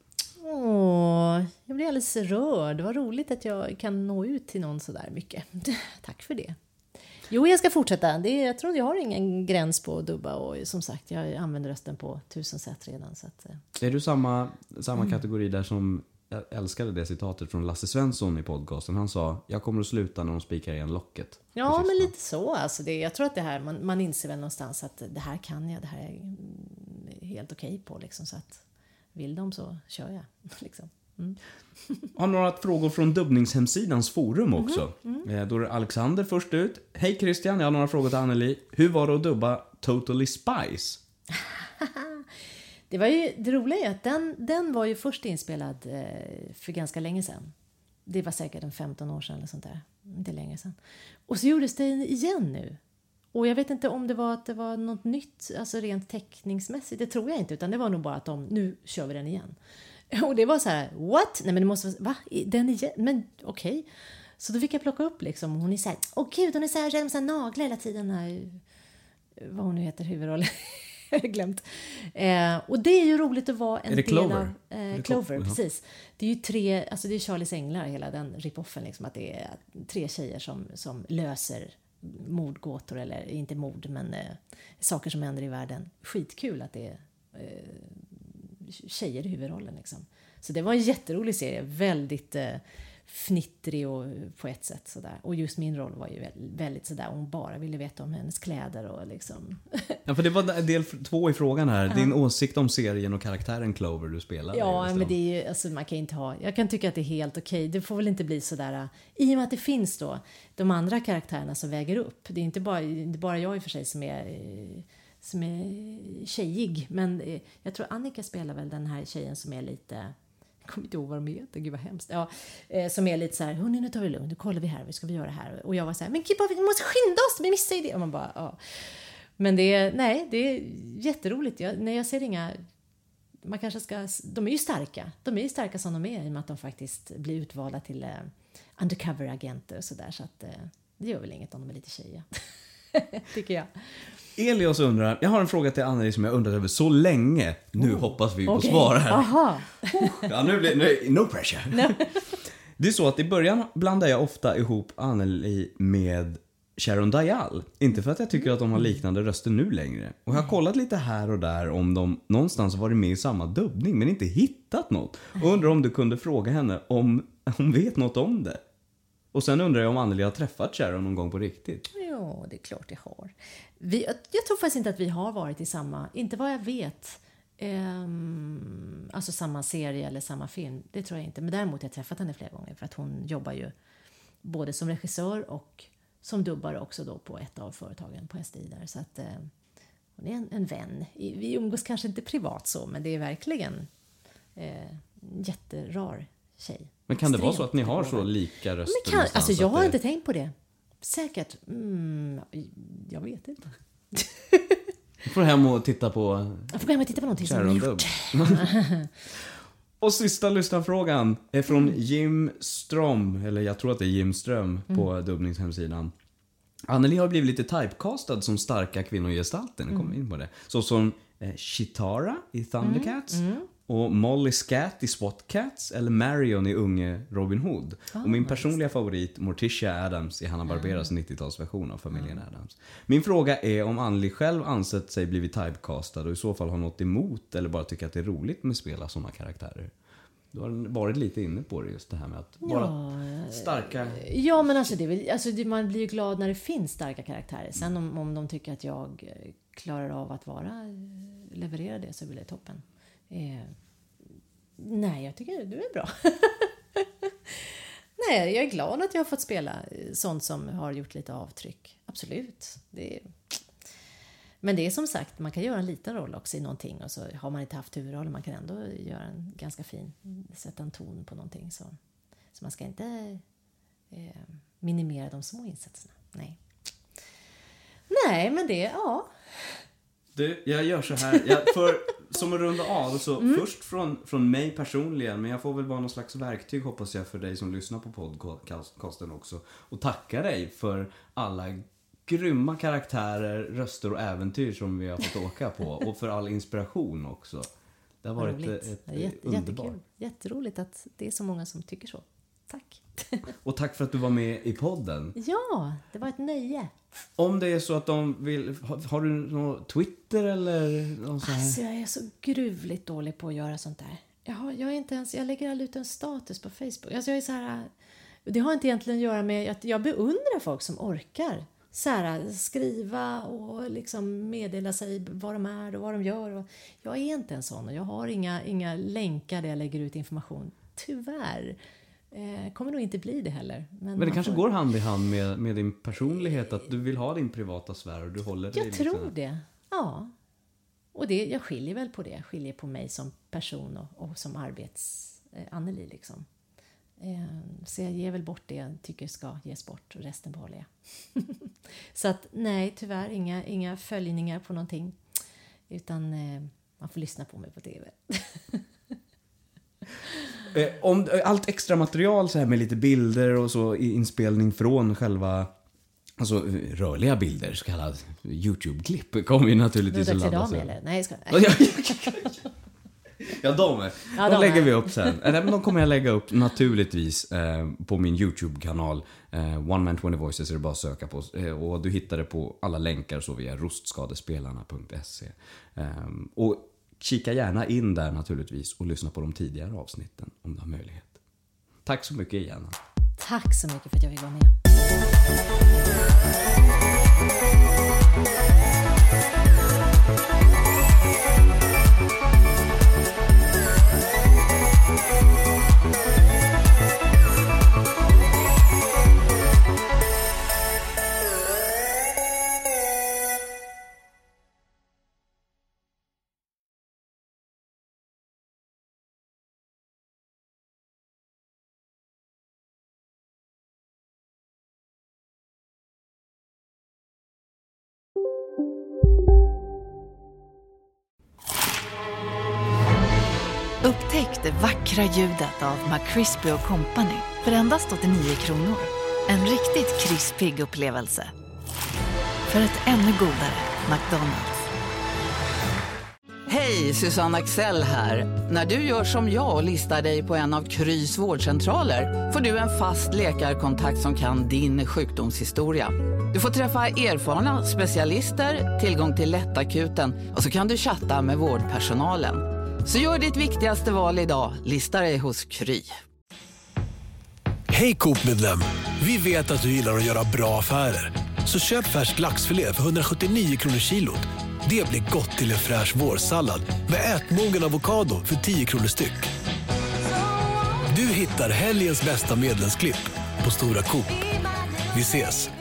Jag blir alldeles rörd. Det var roligt att jag kan nå ut till någon så där mycket. Tack för det. Jo, jag ska fortsätta. Jag tror jag har ingen gräns på att dubba. Och som sagt, jag använder rösten på 1000 sätt redan. Så att, är du samma kategori där som... Jag älskade det citatet från Lasse Svensson i podcasten. Han sa, jag kommer att sluta när de spikar igen locket. Ja, men lite så. Alltså jag tror att det här, man inser väl någonstans att det här kan jag. Det här är helt okej på. Liksom, så att vill de så kör jag. Liksom. Har några frågor från dubbningshemsidans forum också. Då är Alexander först ut. Hej Christian, jag har några frågor till Anneli. Hur var det att dubba Totally Spice? Det var ju det roliga är att den var ju först inspelad för ganska länge sedan. Det var säkert 15 år sedan eller sånt där. Inte länge sedan. Och så gjordes det igen nu. Och jag vet inte om det var något nytt, alltså rent teckningsmässigt. Det tror jag inte, utan det var nog bara att nu kör vi den igen. Och det var så här, what? Nej men det måste vara, va? Den igen? Men okej. Så då fick jag plocka upp liksom, hon är så här, gud, hon är så här naglar hela tiden här. Vad hon nu heter, huvudrollen. Jag har glömt. Och det är ju roligt att vara en del av Clover, precis. Det är ju 3, alltså det är Charlies änglar, hela den rip-offen liksom, att det är 3 tjejer som löser mordgåtor, eller inte mord, men saker som händer i världen. Skitkul att det är tjejer i huvudrollen liksom. Så det var en jätterolig serie, väldigt fnittrig och på ett sätt sådär. Och just min roll var ju väldigt sådär, hon bara ville veta om hennes kläder och liksom. Ja, för det var del 2 i frågan här. Din åsikt om serien och karaktären Clover du spelar. Ja, men det är ju, alltså man kan inte ha, jag kan tycka att det är helt okej. Det får väl inte bli sådär, i och med att det finns då de andra karaktärerna som väger upp. Det är inte bara jag i och för sig som är tjejig, men jag tror Annika spelar väl den här tjejen som är lite, jag kommer inte ihåg vad de heter, gud vad hemskt. Ja, som är lite så här, hörni, nu tar vi lugnt, nu kollar vi här, vad ska vi göra här? Och jag var så här, men gud, vi måste skynda oss, vi missar ju det. Och man bara, ja. Men det är jätteroligt. När jag ser inga, man kanske ska, de är ju starka som de är, i och med att de faktiskt blir utvalda till undercover-agenter och sådär, så att det gör väl inget om de är lite tjejer. Tycker jag. Elias undrar, jag har en fråga till Anneli som jag undrat över så länge. Nu hoppas vi på svar här. Aha. Ja, no pressure. No. Det är så att i början blandar jag ofta ihop Anneli med Sharon Dial. Inte för att jag tycker att de har liknande röster nu längre. Och jag har kollat lite här och där om de någonstans varit med i samma dubbning, men inte hittat något. Och undrar om du kunde fråga henne om hon vet något om det. Och sen undrar jag om Anneli har träffat Sharon någon gång på riktigt. Ja, det är klart jag har. Jag tror faktiskt inte att vi har varit i samma, inte vad jag vet, alltså samma serie eller samma film. Det tror jag inte. Men däremot har jag träffat henne flera gånger, för att hon jobbar ju både som regissör och som dubbare också då på ett av företagen på SDI där. Så att hon är en vän. Vi umgås kanske inte privat så, men det är verkligen en jätterar tjej. Men kan det vara så att ni har så lika röster? Alltså jag har inte tänkt på det. Säkert. Jag vet inte. Du får hem och titta på... Jag får hem och titta på någonting som jag gjort. Och sista lyssnarfrågan är från Jim Ström, eller jag tror att det är Jim Ström på dubbningshemsidan. Anneli har blivit lite typecastad som starka kvinnogestalter. Nu kommer in på det. Så som Chitara i Thundercats och Molly Scat i SWAT Cats eller Marion i unge Robin Hood. Och min personliga favorit Morticia Addams i Hanna Barberas 90-talsversion av familjen Addams. Min fråga är om Anneli själv ansett sig blivit typecastad och i så fall har något emot eller bara tycker att det är roligt med att spela sådana karaktärer. Du har varit lite inne på det, just det här med att vara starka. Ja, men alltså, man blir ju glad när det finns starka karaktärer. Sen om de tycker att jag klarar av att leverera det, så blir det toppen. Nej, jag tycker du är bra. Nej, jag är glad att jag har fått spela sånt som har gjort lite avtryck. Absolut. Men det är som sagt, man kan göra en liten roll också i någonting, och så har man inte haft huvudrollen, man kan ändå göra en ganska fin, sätta en ton på någonting, så man ska inte minimera de små insatserna. Nej, men det, ja. Du, jag gör så här. Som en runda av, så först från mig personligen, men jag får väl vara någon slags verktyg, hoppas jag, för dig som lyssnar på podcasten också. Och tacka dig för alla grymma karaktärer, röster och äventyr som vi har fått åka på. Och för all inspiration också. Det har varit ett underbart. Jätteroligt att det är så många som tycker så. Tack. Och tack för att du var med i podden. Ja, det var ett nöje. Om det är så att de vill... Har du någon Twitter eller någon sån här? Alltså, jag är så gruvligt dålig på att göra sånt där. Jag lägger aldrig ut en status på Facebook. Alltså, jag är så här... Det har inte egentligen att göra med att jag beundrar folk som orkar så här, skriva och liksom meddela sig vad de är och vad de gör. Och jag är inte en sån, och jag har inga länkar där jag lägger ut information. Tyvärr. Kommer nog inte bli det heller. Men det kanske går hand i hand med din personlighet, att du vill ha din privata sfär och du håller dig. Jag tror det, ja. Och jag skiljer väl på det. Jag skiljer på mig som person och som Anneli liksom. Så jag ger väl bort det jag tycker ska ges bort, och resten behåller jag. Så att nej, tyvärr inga följningar på någonting, utan man får lyssna på mig på TV. Om allt extra material så här med lite bilder och så i inspelning från själva, alltså rörliga bilder, så kallad YouTube-klipp, kommer ju naturligtvis att laddas. Eller? Nej, ska Ja, de lägger vi upp sen. De kommer jag lägga upp naturligtvis på min YouTube-kanal. One Man 20 Voices är det bara att söka på. Och du hittar det på alla länkar så via rostskadespelarna.se. Och kika gärna in där naturligtvis och lyssna på de tidigare avsnitten om du har möjlighet. Tack så mycket igen. Tack så mycket för att jag fick vara med. Upptäck det vackra ljudet av McCrispy & Company för endast 89 kronor. En riktigt krispig upplevelse. För ett ännu godare McDonald's. Hej, Susanne Axel här. När du gör som jag och listar dig på en av Krys vårdcentraler får du en fast läkarkontakt som kan din sjukdomshistoria. Du får träffa erfarna specialister, tillgång till lättakuten och så kan du chatta med vårdpersonalen. Så gör ditt viktigaste val idag, lista dig hos Kry. Hej Coop-medlem, vi vet att du gillar att göra bra affärer. Så köp färsk laxfilé för 179 kronor kilot. Det blir gott till en fräsch vårsallad med ätmogen avokado för 10 kronor styck. Du hittar helgens bästa medlemsklipp på Stora Coop. Vi ses!